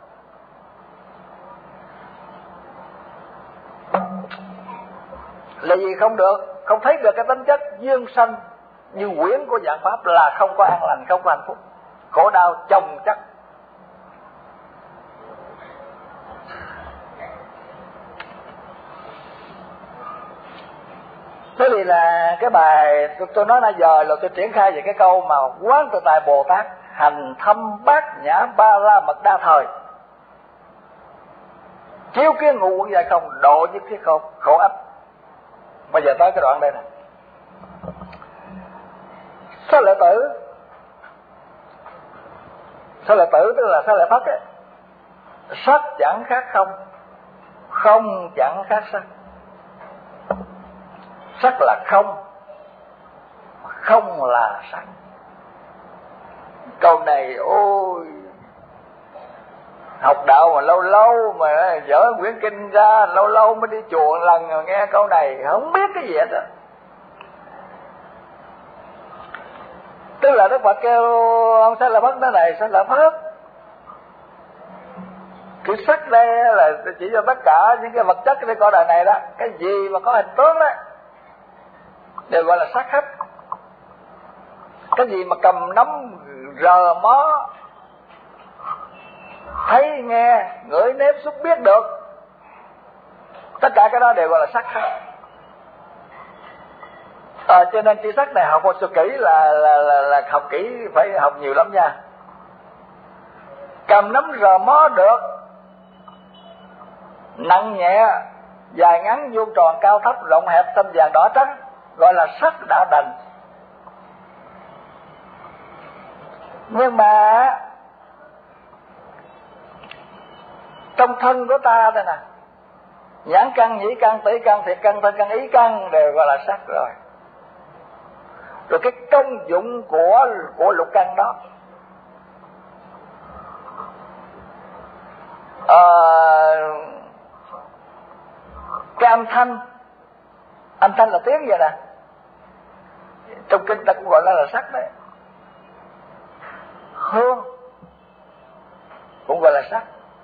Là gì không được, không thấy được cái tính chất duyên sanh như quyển của giảng pháp là không có an lành, không có hạnh phúc, khổ đau chồng chất. Thế thì là cái bài tôi nói nãy giờ là tôi triển khai về cái câu mà quán tự tại Bồ Tát hành thâm bát nhã ba la mật đa thời, chiếu kiến ngũ uẩn giải không, độ nhất thiết khổ ách. Bây giờ tới cái đoạn đây nè. Xá lợi tử tức là xá lợi Phất ấy. Sắc chẳng khác không, không chẳng khác sắc. Sắc là không, không là sắc. Câu này ôi, học đạo mà lâu lâu mà dở quyển kinh ra, lâu lâu mới đi chùa lần rồi nghe câu này không biết cái gì hết đó. Tức là Đức Phật kêu ông Xá Lợi Phất nói này, Xá Lợi Phất, cái sắc đây là chỉ cho tất cả những cái vật chất trên cõi đời này đó, cái gì mà có hình tướng đó đều gọi là sắc hết. Cái gì mà cầm nắm rờ mó, thấy nghe ngửi nếm xúc biết được, tất cả cái đó đều gọi là sắc hết. Cho nên tri sắc này học một sự kỹ là học kỹ phải học nhiều lắm nha. cầm nắm rờ mó được, nặng nhẹ, dài ngắn, vuông tròn, cao thấp, rộng hẹp, xanh vàng đỏ trắng, gọi là sắc đã đành. Nhưng mà trong thân của ta đây nè, nhãn căn, nhĩ căn, tỷ căn, thiệt căn, thân căn, ý căn đều gọi là sắc rồi. Rồi cái công dụng của lục căn đó, cái âm thanh là tiếng vậy nè, trong kinh ta cũng gọi là sắc đấy. Hương cũng gọi là sắc.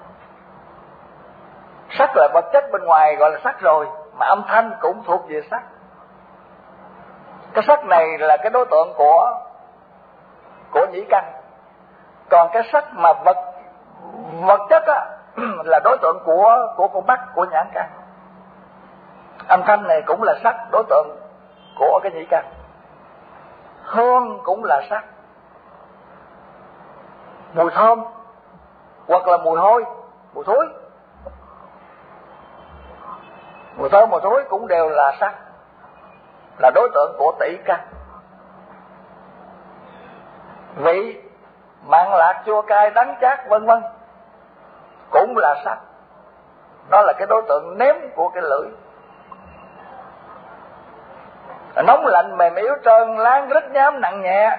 Sắc là vật chất bên ngoài gọi là sắc rồi, mà âm thanh cũng thuộc về sắc. Cái sắc này là cái đối tượng của nhĩ căn. Còn cái sắc mà vật chất á là đối tượng của con mắt, của nhãn căn. Âm thanh này cũng là sắc, đối tượng của cái nhĩ căn. Hương cũng là sắc. Mùi thơm hoặc là mùi hôi, mùi thối, mùi thơm, mùi thối cũng đều là sắc, là đối tượng của tỷ căn. Vị, mặn lạc, chua cay, đắng chát vân vân cũng là sắc. Đó là cái đối tượng nếm của cái lưỡi. Nóng lạnh, mềm yếu, trơn láng, rít nhám, nặng nhẹ.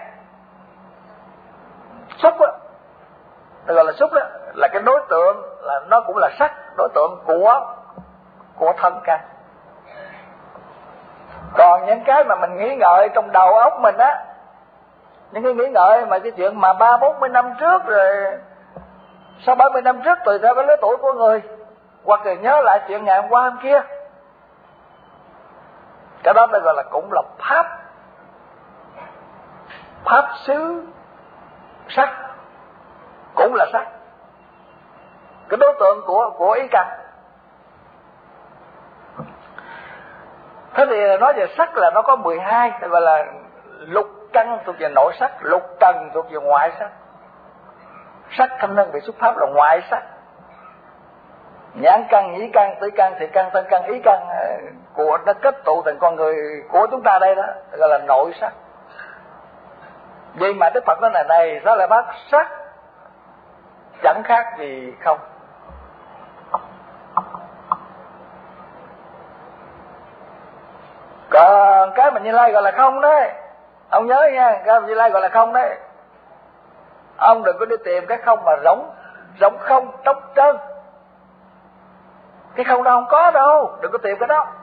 Xúc á, gọi là xúc đó, là cái đối tượng, là nó cũng là sắc, đối tượng của thân căn. Còn những cái mà mình nghĩ ngợi trong đầu óc mình á, những cái nghĩ ngợi mà cái chuyện mà 30-40 năm trước rồi, sau 70 năm trước tùy theo cái lứa tuổi của người, hoặc là nhớ lại chuyện ngày hôm qua hôm kia, cái đó ta gọi là cũng là pháp xứ sắc, cũng là sắc, cái đối tượng của ý căn. Thế thì nói về sắc là nó có 12, gọi là lục căn thuộc về nội sắc, lục trần thuộc về ngoại sắc. Sắc thâm thân về xuất pháp là ngoại sắc. Nhãn căn, nhĩ căn, tỷ căn, thiệt căn, thân căn, ý căn của nó kết tụ thành con người của chúng ta đây đó, gọi là nội sắc. Vậy mà Đức Phật nói này đó là bác sắc chẳng khác gì không. Còn cái mà Như Lai gọi là không đấy, ông nhớ nha, cái mà Như Lai gọi là không đấy. Ông đừng có đi tìm cái không mà rỗng không, trống trơn. Cái không đó không có đâu, đừng có tìm cái đó.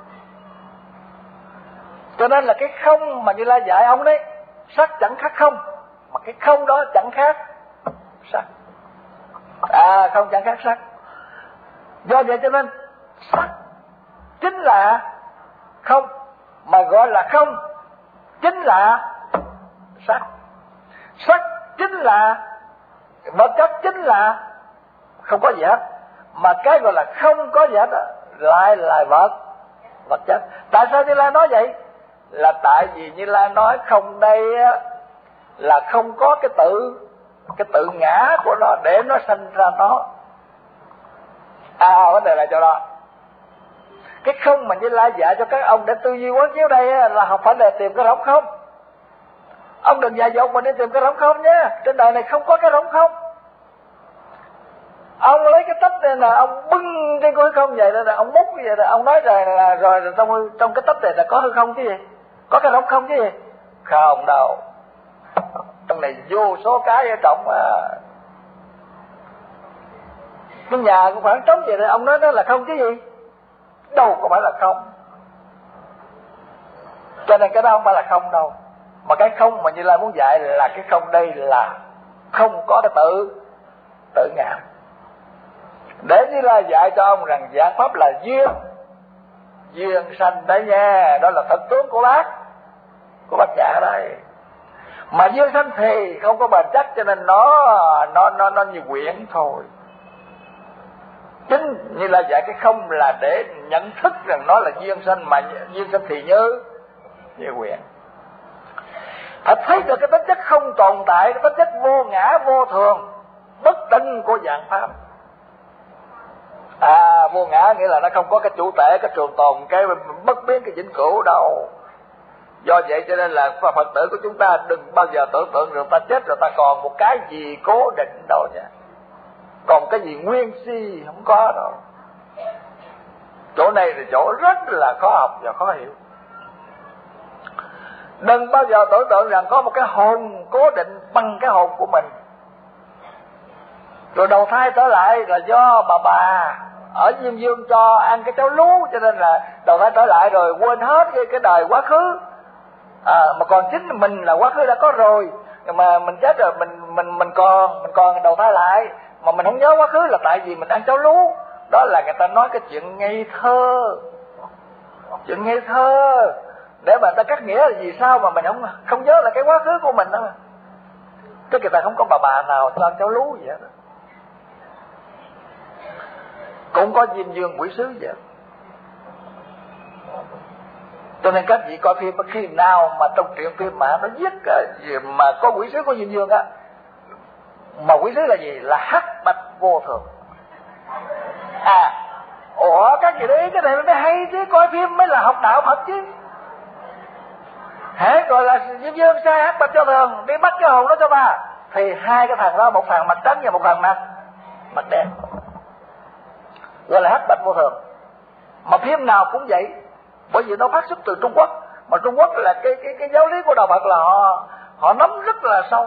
Cho nên là cái không mà Như Lai dạy ông đấy, sắc chẳng khác không, mà cái không đó chẳng khác sắc. Không chẳng khác sắc. Do vậy cho nên sắc chính là không, mà gọi là không chính là sắc. Sắc chính là vật chất, chính là không có gì hết, mà cái gọi là không có gì hết lại là vật chất. Tại sao Như Lai nói vậy? Là tại vì Như Lai nói không đây là không có cái tự ngã của nó để nó sanh ra nó. Vấn đề là chỗ đó. Cái không mà Như Lai dạy cho các ông để tư duy quán chiếu đây là không phải là tìm cái rỗng không. Ông đừng dạy dột mà đi tìm cái rỗng không nhé. Trên đời này không có cái rỗng không. Ông lấy cái tách này là ông bưng trên cái không vậy đó, ông múc như vậy là ông nói rồi trong cái tách này là có hư không chứ gì, có cái rỗng không chứ gì. Không đâu, trong này vô số cái ở trong cái nhà cũng khoảng trống vậy rồi, ông nói đó là không chứ gì, đâu có phải là không. Cho nên cái đó không phải là không đâu, mà cái không mà Như Lai muốn dạy là cái không đây là không có cái tự ngã. Để Như Lai dạy cho ông rằng giảng pháp là duyên sanh đấy nha, đó là thực tướng của bác Nhã đây. Mà duyên sanh thì không có bền chắc, cho nên nó như quyển thôi. Chính Như Lai dạy cái không là để nhận thức rằng nó là duyên sanh, mà duyên sanh thì như quyển. Phải thấy được cái tính chất không tồn tại, cái tính chất vô ngã vô thường, bất định của dạng pháp. Vô ngã nghĩa là nó không có cái chủ thể, cái trường tồn, cái bất biến, cái vĩnh cửu đâu. Do vậy cho nên là Phật tử của chúng ta đừng bao giờ tưởng tượng rồi ta chết rồi ta còn một cái gì cố định đâu nha. Còn cái gì nguyên si không có đâu. Chỗ này là chỗ rất là khó học và khó hiểu. Đừng bao giờ tưởng tượng rằng có một cái hồn cố định bằng cái hồn của mình, rồi đầu thai trở lại là do bà ở Diêm Dương cho ăn cái cháo lú, cho nên là đầu thai trở lại rồi quên hết cái đời quá khứ. Mà còn chính mình là quá khứ đã có rồi, nhưng mà mình chết rồi mình còn đầu thai lại mà mình không nhớ quá khứ là tại vì mình ăn cháo lú. Đó là người ta nói cái chuyện ngây thơ, chuyện ngây thơ để mà người ta cắt nghĩa là gì sao mà mình không nhớ là cái quá khứ của mình đó. Chứ người ta không có bà nào cho ăn cháo lú vậy đó. Cũng có Diêm Dương quỷ sứ vậy. Cho nên các vị coi phim khi nào mà trong truyện phim mà nó viết gì mà có quỷ sứ của Diêm Dương á, mà quỷ sứ là gì? Là hắc bạch vô thường. Các vị đấy, cái này nó mới hay chứ, coi phim mới là học đạo Phật chứ. Hễ gọi là Diêm Dương sai hắc bạch vô thường, đi bắt cái hồn đó cho ta, thì hai cái thằng đó, một thằng mặt trắng và một thằng mặt đen, gọi là hắc bạch vô thường. Mà phim nào cũng vậy, bởi vì nó phát xuất từ Trung Quốc, mà Trung Quốc là cái giáo lý của đạo Phật là họ nắm rất là sâu.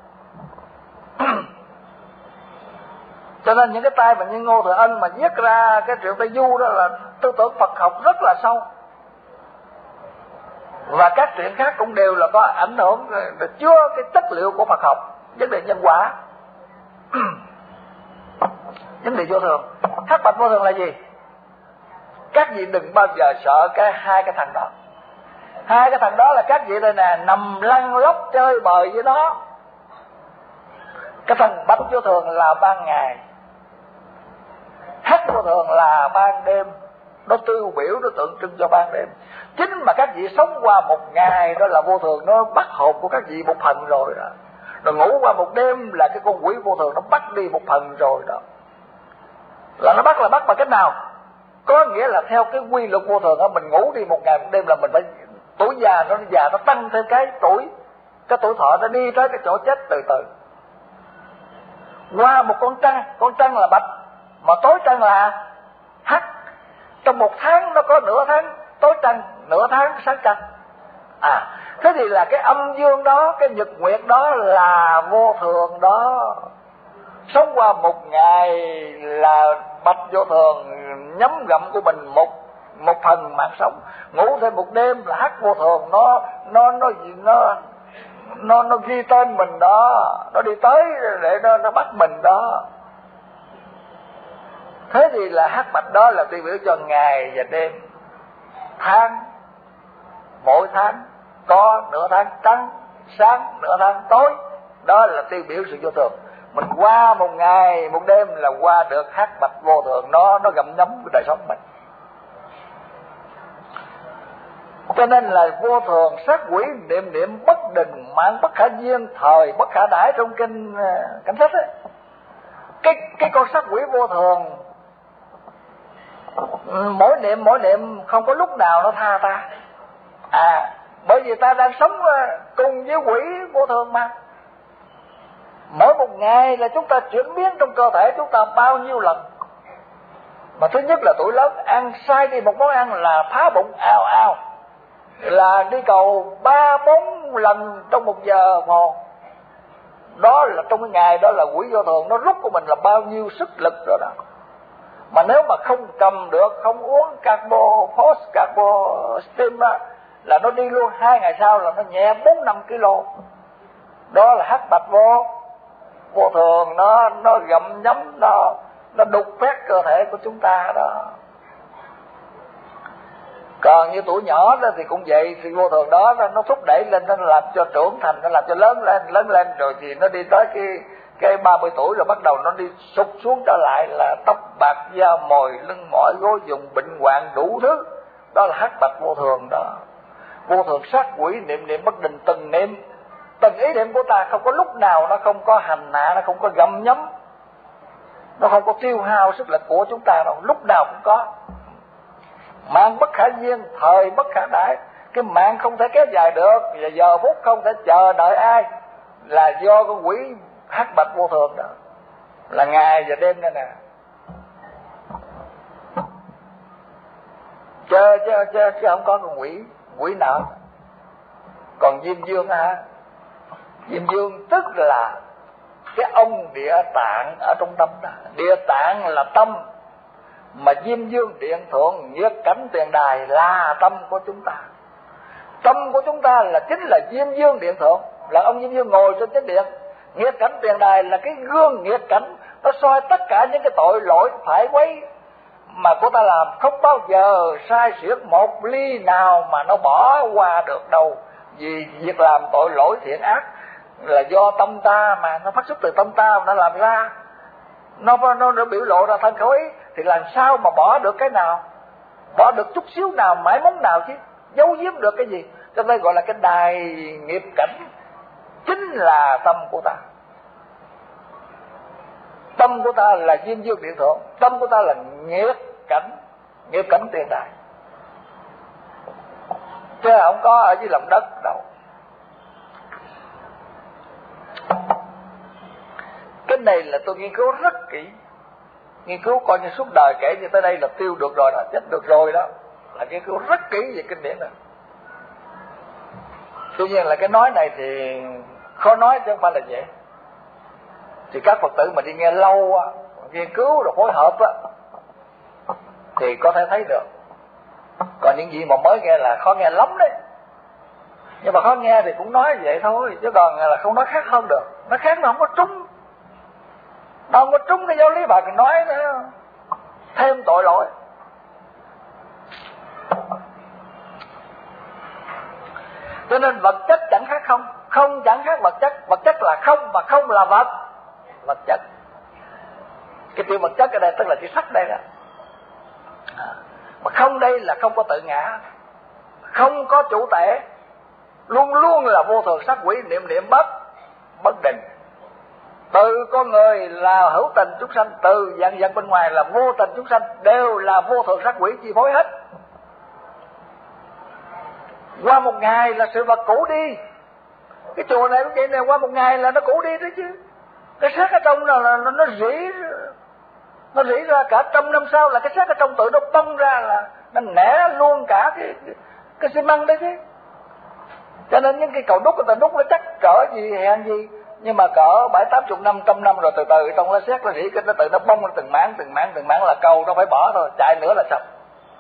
Cho nên những cái tay mà như Ngô Thừa Ân mà viết ra cái truyện Tây Du đó là tư tưởng Phật học rất là sâu. Và các truyện khác cũng đều là có ảnh hưởng, chứa cái chất liệu của Phật học, vấn đề nhân quả, vấn đề vô thường. Hắc bạch vô thường là gì? Các vị đừng bao giờ sợ hai cái thằng đó. Hai cái thằng đó là các vị đây nè, nằm lăn lóc chơi bời với nó. Cái thằng bạch vô thường là ban ngày, hắc vô thường là ban đêm. Nó tiêu biểu, nó tượng trưng cho ban đêm. Chính mà các vị sống qua một ngày đó là vô thường nó bắt hồn của các vị một phần rồi đó. Rồi ngủ qua một đêm là cái con quỷ vô thường nó bắt đi một phần rồi đó. Là nó bắt bằng cách nào? Có nghĩa là theo cái quy luật vô thường đó, mình ngủ đi một ngày một đêm là mình phải tuổi già nó tăng thêm cái tuổi thọ, nó đi tới cái chỗ chết từ từ. Qua một con trăng là bạch, mà tối trăng là hắc. Trong một tháng nó có nửa tháng tối trăng, nửa tháng sáng trăng. Thế thì là cái âm dương đó, cái nhật nguyệt đó là vô thường đó. Sống qua một ngày là bạch vô thường nhấm gặm của mình một phần mạng sống. Ngủ thêm một đêm là hắc vô thường nó ghi tên mình đó, nó đi tới để nó bắt mình đó. Thế thì là hắc bạch đó là tiêu biểu cho ngày và đêm, tháng, mỗi tháng có nửa tháng trắng sáng, nửa tháng tối. Đó là tiêu biểu sự vô thường. Mình qua một ngày một đêm là qua được hắc bạch vô thường, nó gặm nhấm cái đời sống mình. Cho nên là vô thường sát quỷ niệm niệm bất định mạng bất khả duyên thời bất khả đãi trong kinh Cảnh Thích ấy. Cái con sát quỷ vô thường mỗi niệm không có lúc nào nó tha ta. Bởi vì ta đang sống cùng với quỷ vô thường mà. Mỗi một ngày là chúng ta chuyển biến trong cơ thể chúng ta bao nhiêu lần. Mà thứ nhất là tuổi lớn, ăn sai đi một món ăn là phá bụng ào ào, là đi cầu 3-4 lần trong một giờ hồ. Đó là trong cái ngày đó là quỷ vô thường nó rút của mình là bao nhiêu sức lực rồi đó. Mà nếu mà không cầm được, không uống carbo steam á, là nó đi luôn 2 ngày sau là nó nhẹ 4-5 kg. Đó là hắc bạch vô thường, nó gặm nhấm, nó đục khoét cơ thể của chúng ta đó. Còn như tuổi nhỏ đó thì cũng vậy, sự vô thường đó nó thúc đẩy lên, nó làm cho trưởng thành, nó làm cho lớn lên rồi thì nó đi tới cái 30 tuổi rồi bắt đầu nó đi sụt xuống trở lại, là tóc bạc da mồi, lưng mỏi gối dùng, bệnh hoạn đủ thứ. Đó là hắc bạch vô thường đó. Vô thường sát quỷ niệm bất định, từng ý niệm của ta không có lúc nào nó không có hành hạ, nó không có gặm nhấm, nó không có tiêu hao sức lực của chúng ta đâu, lúc nào cũng có. Mạng bất khả duyên, thời bất khả đãi. Cái mạng không thể kéo dài được, và giờ phút không thể chờ đợi ai, là do con quỷ hắc bạch vô thường đó, là ngày và đêm đây nè. Chứ không có con quỷ nào. Còn Diêm Dương hả? Diêm Dương tức là cái ông địa tạng ở trong tâm đó. Địa tạng là tâm, mà Diêm Dương điện thượng nhiếp cảnh tiền đài là tâm của chúng ta. Tâm của chúng ta là chính là Diêm Dương điện thượng, là ông Diêm Dương ngồi trên chánh điện. Nhiếp cảnh tiền đài là cái gương nhiếp cảnh, nó soi tất cả những cái tội lỗi phải quấy mà cô ta làm, không bao giờ sai suyết một ly nào mà nó bỏ qua được đâu. Vì việc làm tội lỗi thiện ác là do tâm ta, mà nó phát xuất từ tâm ta mà nó làm ra, nó biểu lộ ra thân khẩu ý, thì làm sao mà bỏ được cái nào, bỏ được chút xíu nào, mãi móng nào chứ, giấu giếm được cái gì. Cho nên gọi là cái đài nghiệp cảnh, chính là tâm của ta. Tâm của ta là Diêm Dương điện thượng, tâm của ta là nghiệp cảnh tiền đài, chứ không có ở dưới lòng đất đâu. Cái này là tôi nghiên cứu rất kỹ, nghiên cứu coi như suốt đời, kể như tới đây là tiêu được rồi đó, chết được rồi đó, là nghiên cứu rất kỹ về kinh điển này. Tuy nhiên là cái nói này thì khó nói chứ không phải là dễ. Thì các Phật tử mà đi nghe lâu á, nghiên cứu rồi phối hợp á, thì có thể thấy được. Còn những gì mà mới nghe là khó nghe lắm đấy. Nhưng mà khó nghe thì cũng nói vậy thôi, chứ còn là không nói khác hơn được. Nó khác nó không có trúng, nó không có trúng cái giáo lý bà thì nói nữa, thêm tội lỗi. Cho nên vật chất chẳng khác không, không chẳng khác vật chất. Vật chất là không, và không là vật chất. Cái chữ vật chất ở đây tức là chữ sắc đây đó. Mà không đây là không có tự ngã, không có chủ thể, luôn luôn là vô thường sắc quỷ, niệm bất định. Từ con người là hữu tình chúng sanh, từ dạng vật bên ngoài là vô tình chúng sanh, đều là vô thường sắc quỷ chi phối hết. Qua một ngày là sự vật cũ đi. Cái chùa này cũng vậy nè, qua một ngày là nó cũ đi đấy chứ. Cái xác ở trong là nó rỉ ra cả trăm năm sau là cái xác ở trong tự nó bong ra, là nó nẻ luôn cả cái xi măng đấy chứ. Cho nên những cái cầu đúc, người ta đúc nó chắc cỡ gì hèn gì, nhưng mà cỡ 70-80 năm, 100 năm rồi từ từ trong nó xét nó rỉ, cái nó tự nó bong ra từng mảng là cầu nó phải bỏ thôi, chạy nữa là sập.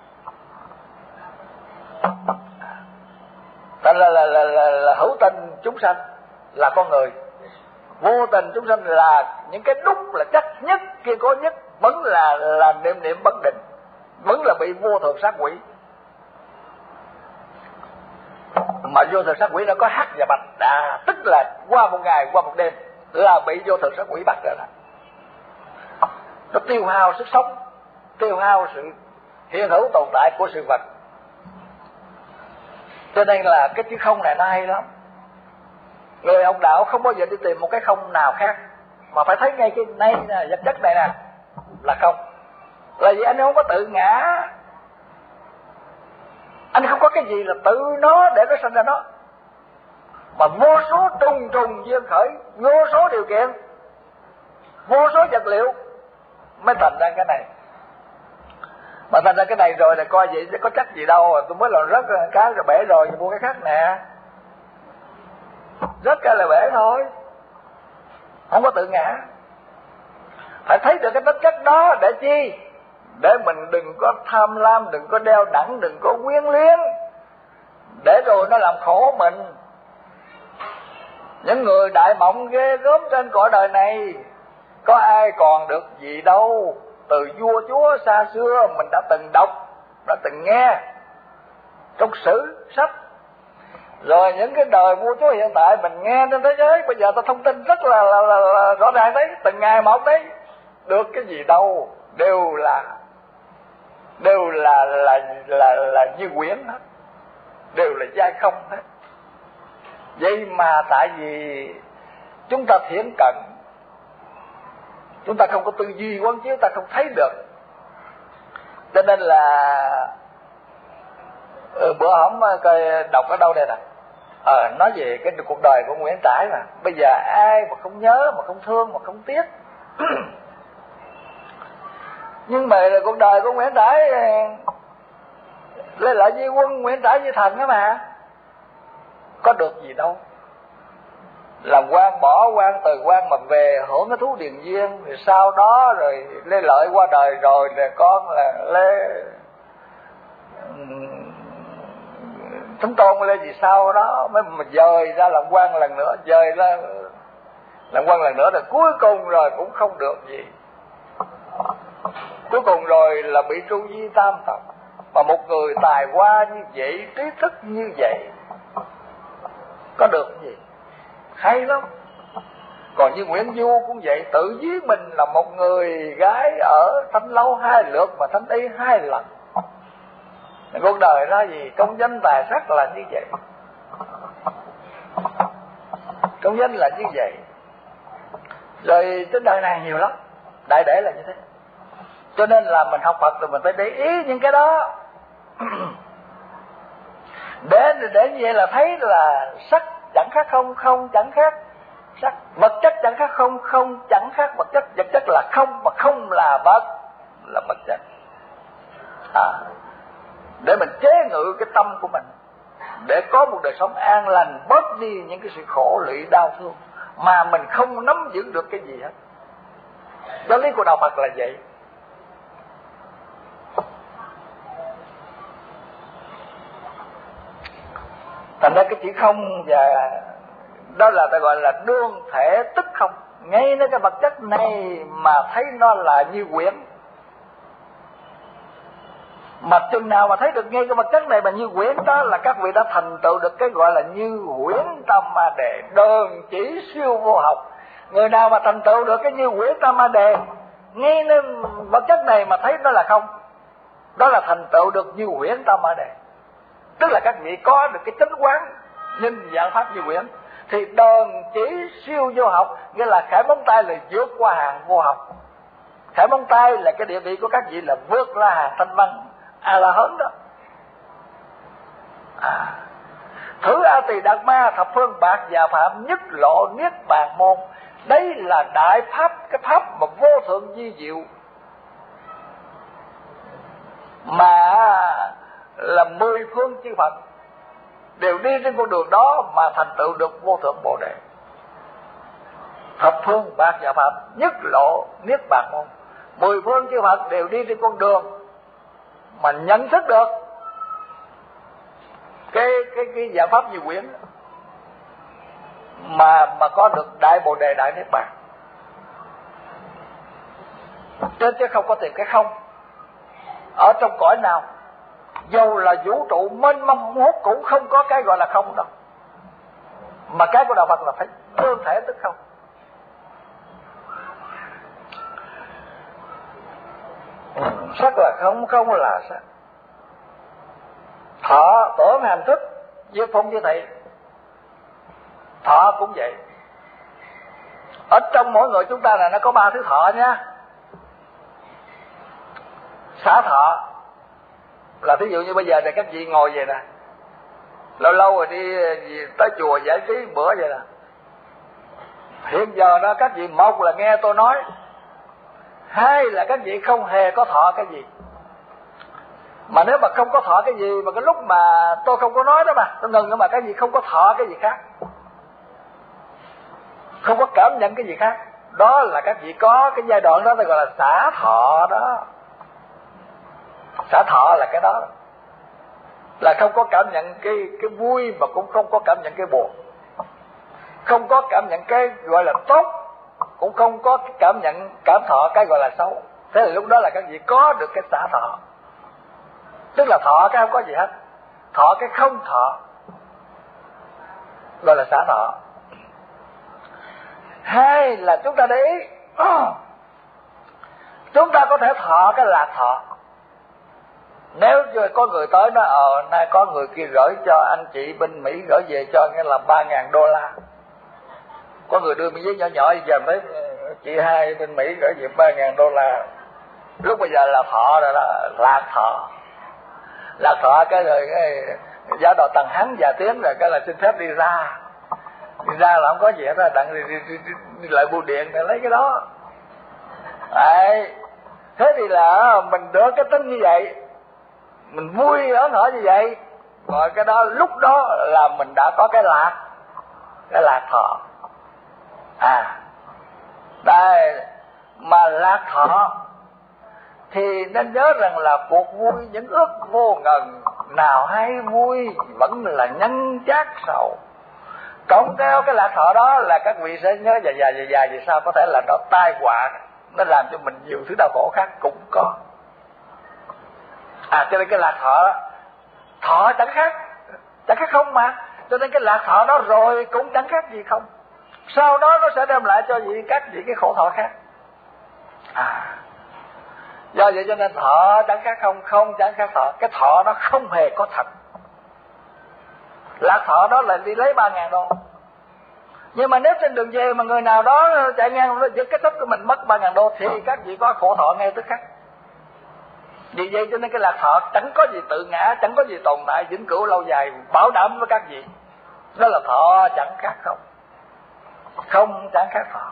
Thành là hữu tình chúng sanh là con người, vô tình chúng sanh là những cái đúc là chắc nhất, kiên cố nhất, vẫn là niệm bất định, vẫn là bị vô thường sát quỷ. Mà vô thường sát quỷ nó có hắc và bạch, tức là qua một ngày, qua một đêm là bị vô thường sát quỷ bắt rồi đó. Nó tiêu hao sức sống, tiêu hao sự hiện hữu tồn tại của sự vật. Cho nên là cái chữ không này nó hay lắm. Người học đạo không bao giờ đi tìm một cái không nào khác, mà phải thấy ngay cái này nè, vật chất này nè là không. Là vì anh không có tự ngã, anh không có cái gì là tự nó để nó sinh ra nó, mà vô số trùng duyên khởi, vô số điều kiện, vô số vật liệu mới thành ra cái này. Mà thành ra cái này rồi là coi vậy chứ có chắc gì đâu, tôi mới làm rớt cái rồi bể rồi, mua cái khác nè, rớt cái là bể thôi, không có tự ngã. Phải thấy được cái tính chất đó để chi? Để mình đừng có tham lam, đừng có đeo đẳng, đừng có quyến luyến, để rồi nó làm khổ mình. Những người đại mộng ghê gớm trên cõi đời này, có ai còn được gì đâu. Từ vua chúa xa xưa mình đã từng đọc, đã từng nghe trong sử sách. Rồi những cái đời vua chúa hiện tại mình nghe trên thế giới, bây giờ ta thông tin rất là rõ ràng đấy, từng ngày một đấy. Được cái gì đâu, đều là như quyển hết, đều là giai không hết. Vậy mà tại vì chúng ta thiển cận, Chúng ta không có tư duy quán chiếu, ta không thấy được. Cho nên là bữa hổm coi đọc ở đâu đây nè, nói về cái cuộc đời của Nguyễn Trãi mà. Bây giờ ai mà không nhớ, mà không thương, mà không tiếc. Nhưng mà cuộc đời của Nguyễn Trãi lấy lại với quân Nguyễn Trãi với thần đó mà, có được gì đâu. Làm quan bỏ quan, từ quan mà về hưởng cái thú điền viên, rồi sau đó rồi Lê Lợi qua đời rồi con là Lê Thánh Tôn Lê gì sau đó mới mà dời ra làm quan lần nữa, dời ra làm quan lần nữa, rồi cuối cùng rồi cũng không được gì. Cuối cùng rồi là bị tru di tam tộc. Mà một người tài hoa như vậy, trí thức như vậy, có được gì? Hay lắm. Còn như Nguyễn Du cũng vậy, tự giết mình là một người gái ở Thanh Lâu 2 lượt mà Thanh Y 2 lần. Cuộc đời ra gì công danh tài sắc là như vậy, công danh là như vậy. Rồi trên đời này nhiều lắm, đại để là như thế. Cho nên là mình học Phật rồi mình phải để ý những cái đó. để như vậy là thấy là sắc chẳng khác không, không chẳng khác sắc, vật chất chẳng khác không, không chẳng khác vật chất, vật chất là không mà không là vật, là vật chất. Để mình chế ngự cái tâm của mình, để có một đời sống an lành, bớt đi những cái sự khổ lụy đau thương mà mình không nắm giữ được cái gì hết. Giáo lý của đạo Phật là vậy. Thành ra cái chữ không và đó là ta gọi là đương thể tức không. Ngay nơi cái vật chất này mà thấy nó là như quyển. Mà chừng nào mà thấy được ngay cái vật chất này mà như quyển, đó là các vị đã thành tựu được cái gọi là như quyển Tam Ma Đề, đơn chỉ siêu vô học. Người nào mà thành tựu được cái như quyển Tam Ma Đề, ngay nơi vật chất này mà thấy nó là không, đó là thành tựu được như quyển Tam Ma Đề. Tức là các vị có được cái chánh quán nhìn dạng pháp như quyển. Thì đơn chỉ siêu vô học, nghĩa là khải móng tay là vượt qua hàng vô học. Khải móng tay là cái địa vị của các vị là vượt ra hàng thanh văn A-la-hán đó. Thứ A Tỳ Đạt Ma, thập phương bạc và phạm, nhất lộ niết bàn môn. Đấy là đại pháp, cái pháp mà vô thượng vi diệu, mà là 10 phương chư Phật đều đi trên con đường đó mà thành tựu được vô thượng Bồ Đề. Thập phương bát nhã pháp, nhất lộ niết bàn môn. 10 phương chư Phật đều đi trên con đường mà nhận thức được cái dạng pháp như quyển, mà có được đại Bồ Đề, đại niết bàn. Chứ không có tìm cái không ở trong cõi nào. Dầu là vũ trụ mênh mông hút cũng không có cái gọi là không đâu. Mà cái của đạo Phật là phải tương thể tức không. Sắc là không, không là sắc. Thọ tưởng hành thức, diệt phong như thị. Thọ cũng vậy. Ở trong mỗi người chúng ta là nó có 3 thứ thọ nha. Xả thọ là ví dụ như bây giờ thì các vị ngồi vậy nè, lâu lâu rồi đi tới chùa giải trí bữa vậy nè. Hiện giờ đó các vị, một là nghe tôi nói, hai là các vị không hề có thọ cái gì. Mà nếu mà không có thọ cái gì, mà cái lúc mà tôi không có nói đó mà tôi ngừng, nhưng mà các vị không có thọ cái gì khác, không có cảm nhận cái gì khác, đó là các vị có cái giai đoạn đó ta gọi là xả thọ đó. Xả thọ là cái đó, là không có cảm nhận cái vui mà cũng không có cảm nhận cái buồn, không có cảm nhận cái gọi là tốt, cũng không có cảm thọ cái gọi là xấu. Thế là lúc đó là các vị có được cái xả thọ. Tức là thọ cái không có gì hết, thọ cái không thọ, gọi là xả thọ. Hai là chúng ta để ý, chúng ta có thể thọ cái lạc thọ. Nếu như có người tới nó nay có người kia gửi cho anh chị bên Mỹ gửi về cho, nghĩa là $3,000. Có người đưa miếng giấy nhỏ nhỏ giờ mới chị hai bên Mỹ gửi về $3,000. Lúc bây giờ là thọ rồi đó, lạc thọ cái rồi cái giáo đoàn Tần Hán già tiếng rồi cái là xin phép đi ra là không có gì hết á, đặng đi lại bưu điện để lấy cái đó. Đấy, thế thì là mình được cái tính như vậy, mình vui hớn hở như vậy, rồi cái đó lúc đó là mình đã có cái lạc thọ. Đây mà lạc thọ thì nên nhớ rằng là cuộc vui những ước vô ngần, nào hay vui vẫn là nhân chát sầu. Cộng theo cái lạc thọ đó là các vị sẽ nhớ dài vì sao có thể là nó tai họa, nó làm cho mình nhiều thứ đau khổ khác cũng có. Cho nên cái lạc thọ chẳng khác không mà, cho nên cái lạc thọ đó rồi cũng chẳng khác gì không. Sau đó nó sẽ đem lại cho các vị cái khổ thọ khác. Do vậy cho nên thọ chẳng khác không chẳng khác thọ. Cái thọ nó không hề có thật. Lạc thọ đó là đi lấy $3,000. Nhưng mà nếu trên đường về mà người nào đó chạy ngang giật cái tóc của mình mất $3,000 thì các vị có khổ thọ ngay tức khắc. Vì vậy cho nên cái lạc thọ chẳng có gì tự ngã, chẳng có gì tồn tại vĩnh cửu lâu dài, bảo đảm với các vị. Đó là thọ chẳng khác không chẳng khác thọ.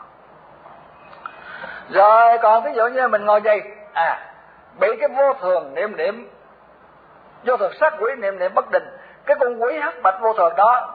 Rồi còn ví dụ như mình ngồi đây, bị cái vô thường niệm, vô thường sát quỷ niệm bất định, cái con quỷ hắc bạch vô thường đó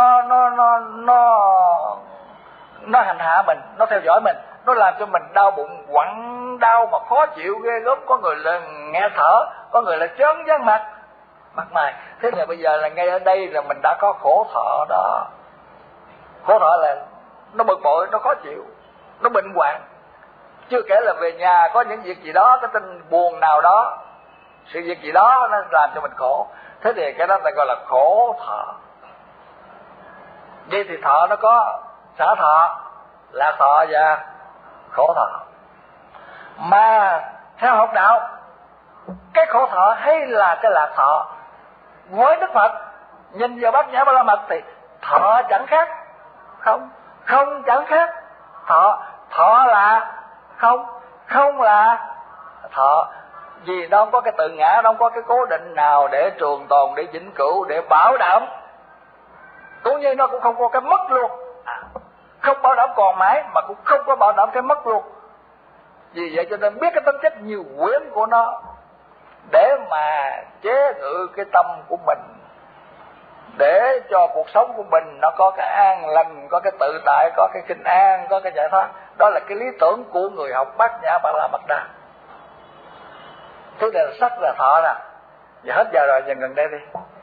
nó hành hạ mình, nó theo dõi mình, nó làm cho mình đau bụng, quặn đau mà khó chịu ghê gớm. Có người là nghe thở, có người là chớn váng mặt mày. Thế là bây giờ là ngay ở đây là mình đã có khổ thọ đó. Khổ thọ là nó bực bội, nó khó chịu, nó bệnh hoạn. Chưa kể là về nhà có những việc gì đó, cái tin buồn nào đó, sự việc gì đó nó làm cho mình khổ. Thế thì cái đó ta gọi là khổ thọ. Vậy thì thọ nó có xả thọ, lạc thọ và khổ thọ. Mà theo học đạo, cái khổ thọ hay là cái lạc thọ, với Đức Phật nhìn vào Bát Nhã Ba La Mật thì thọ chẳng khác không chẳng khác thọ là không là thọ. Vì nó không có cái tự ngã, nó không có cái cố định nào để trường tồn, để vĩnh cửu, để bảo đảm. Cũng như nó cũng không có cái mất luôn. Không bảo đảm còn mãi mà cũng không có bảo đảm cái mất luôn. Vì vậy cho nên biết cái tính chất nhiều quyển của nó để mà chế ngự cái tâm của mình, để cho cuộc sống của mình nó có cái an lành, có cái tự tại, có cái kinh an, có cái giải thoát. Đó là cái lý tưởng của người học Bát Nhã Ba La Mật Đa. Thế là sắc là thọ nè. Giờ hết giờ rồi, giờ ngừng đây đi.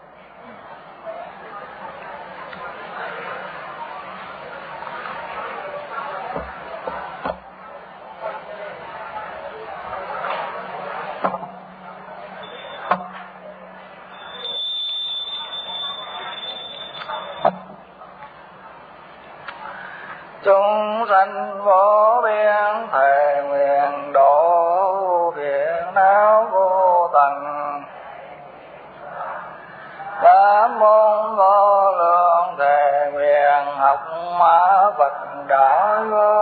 Chúng sanh vô biên thề nguyện độ phiền não vô tận, Pháp môn vô lượng thề nguyện học Phật đã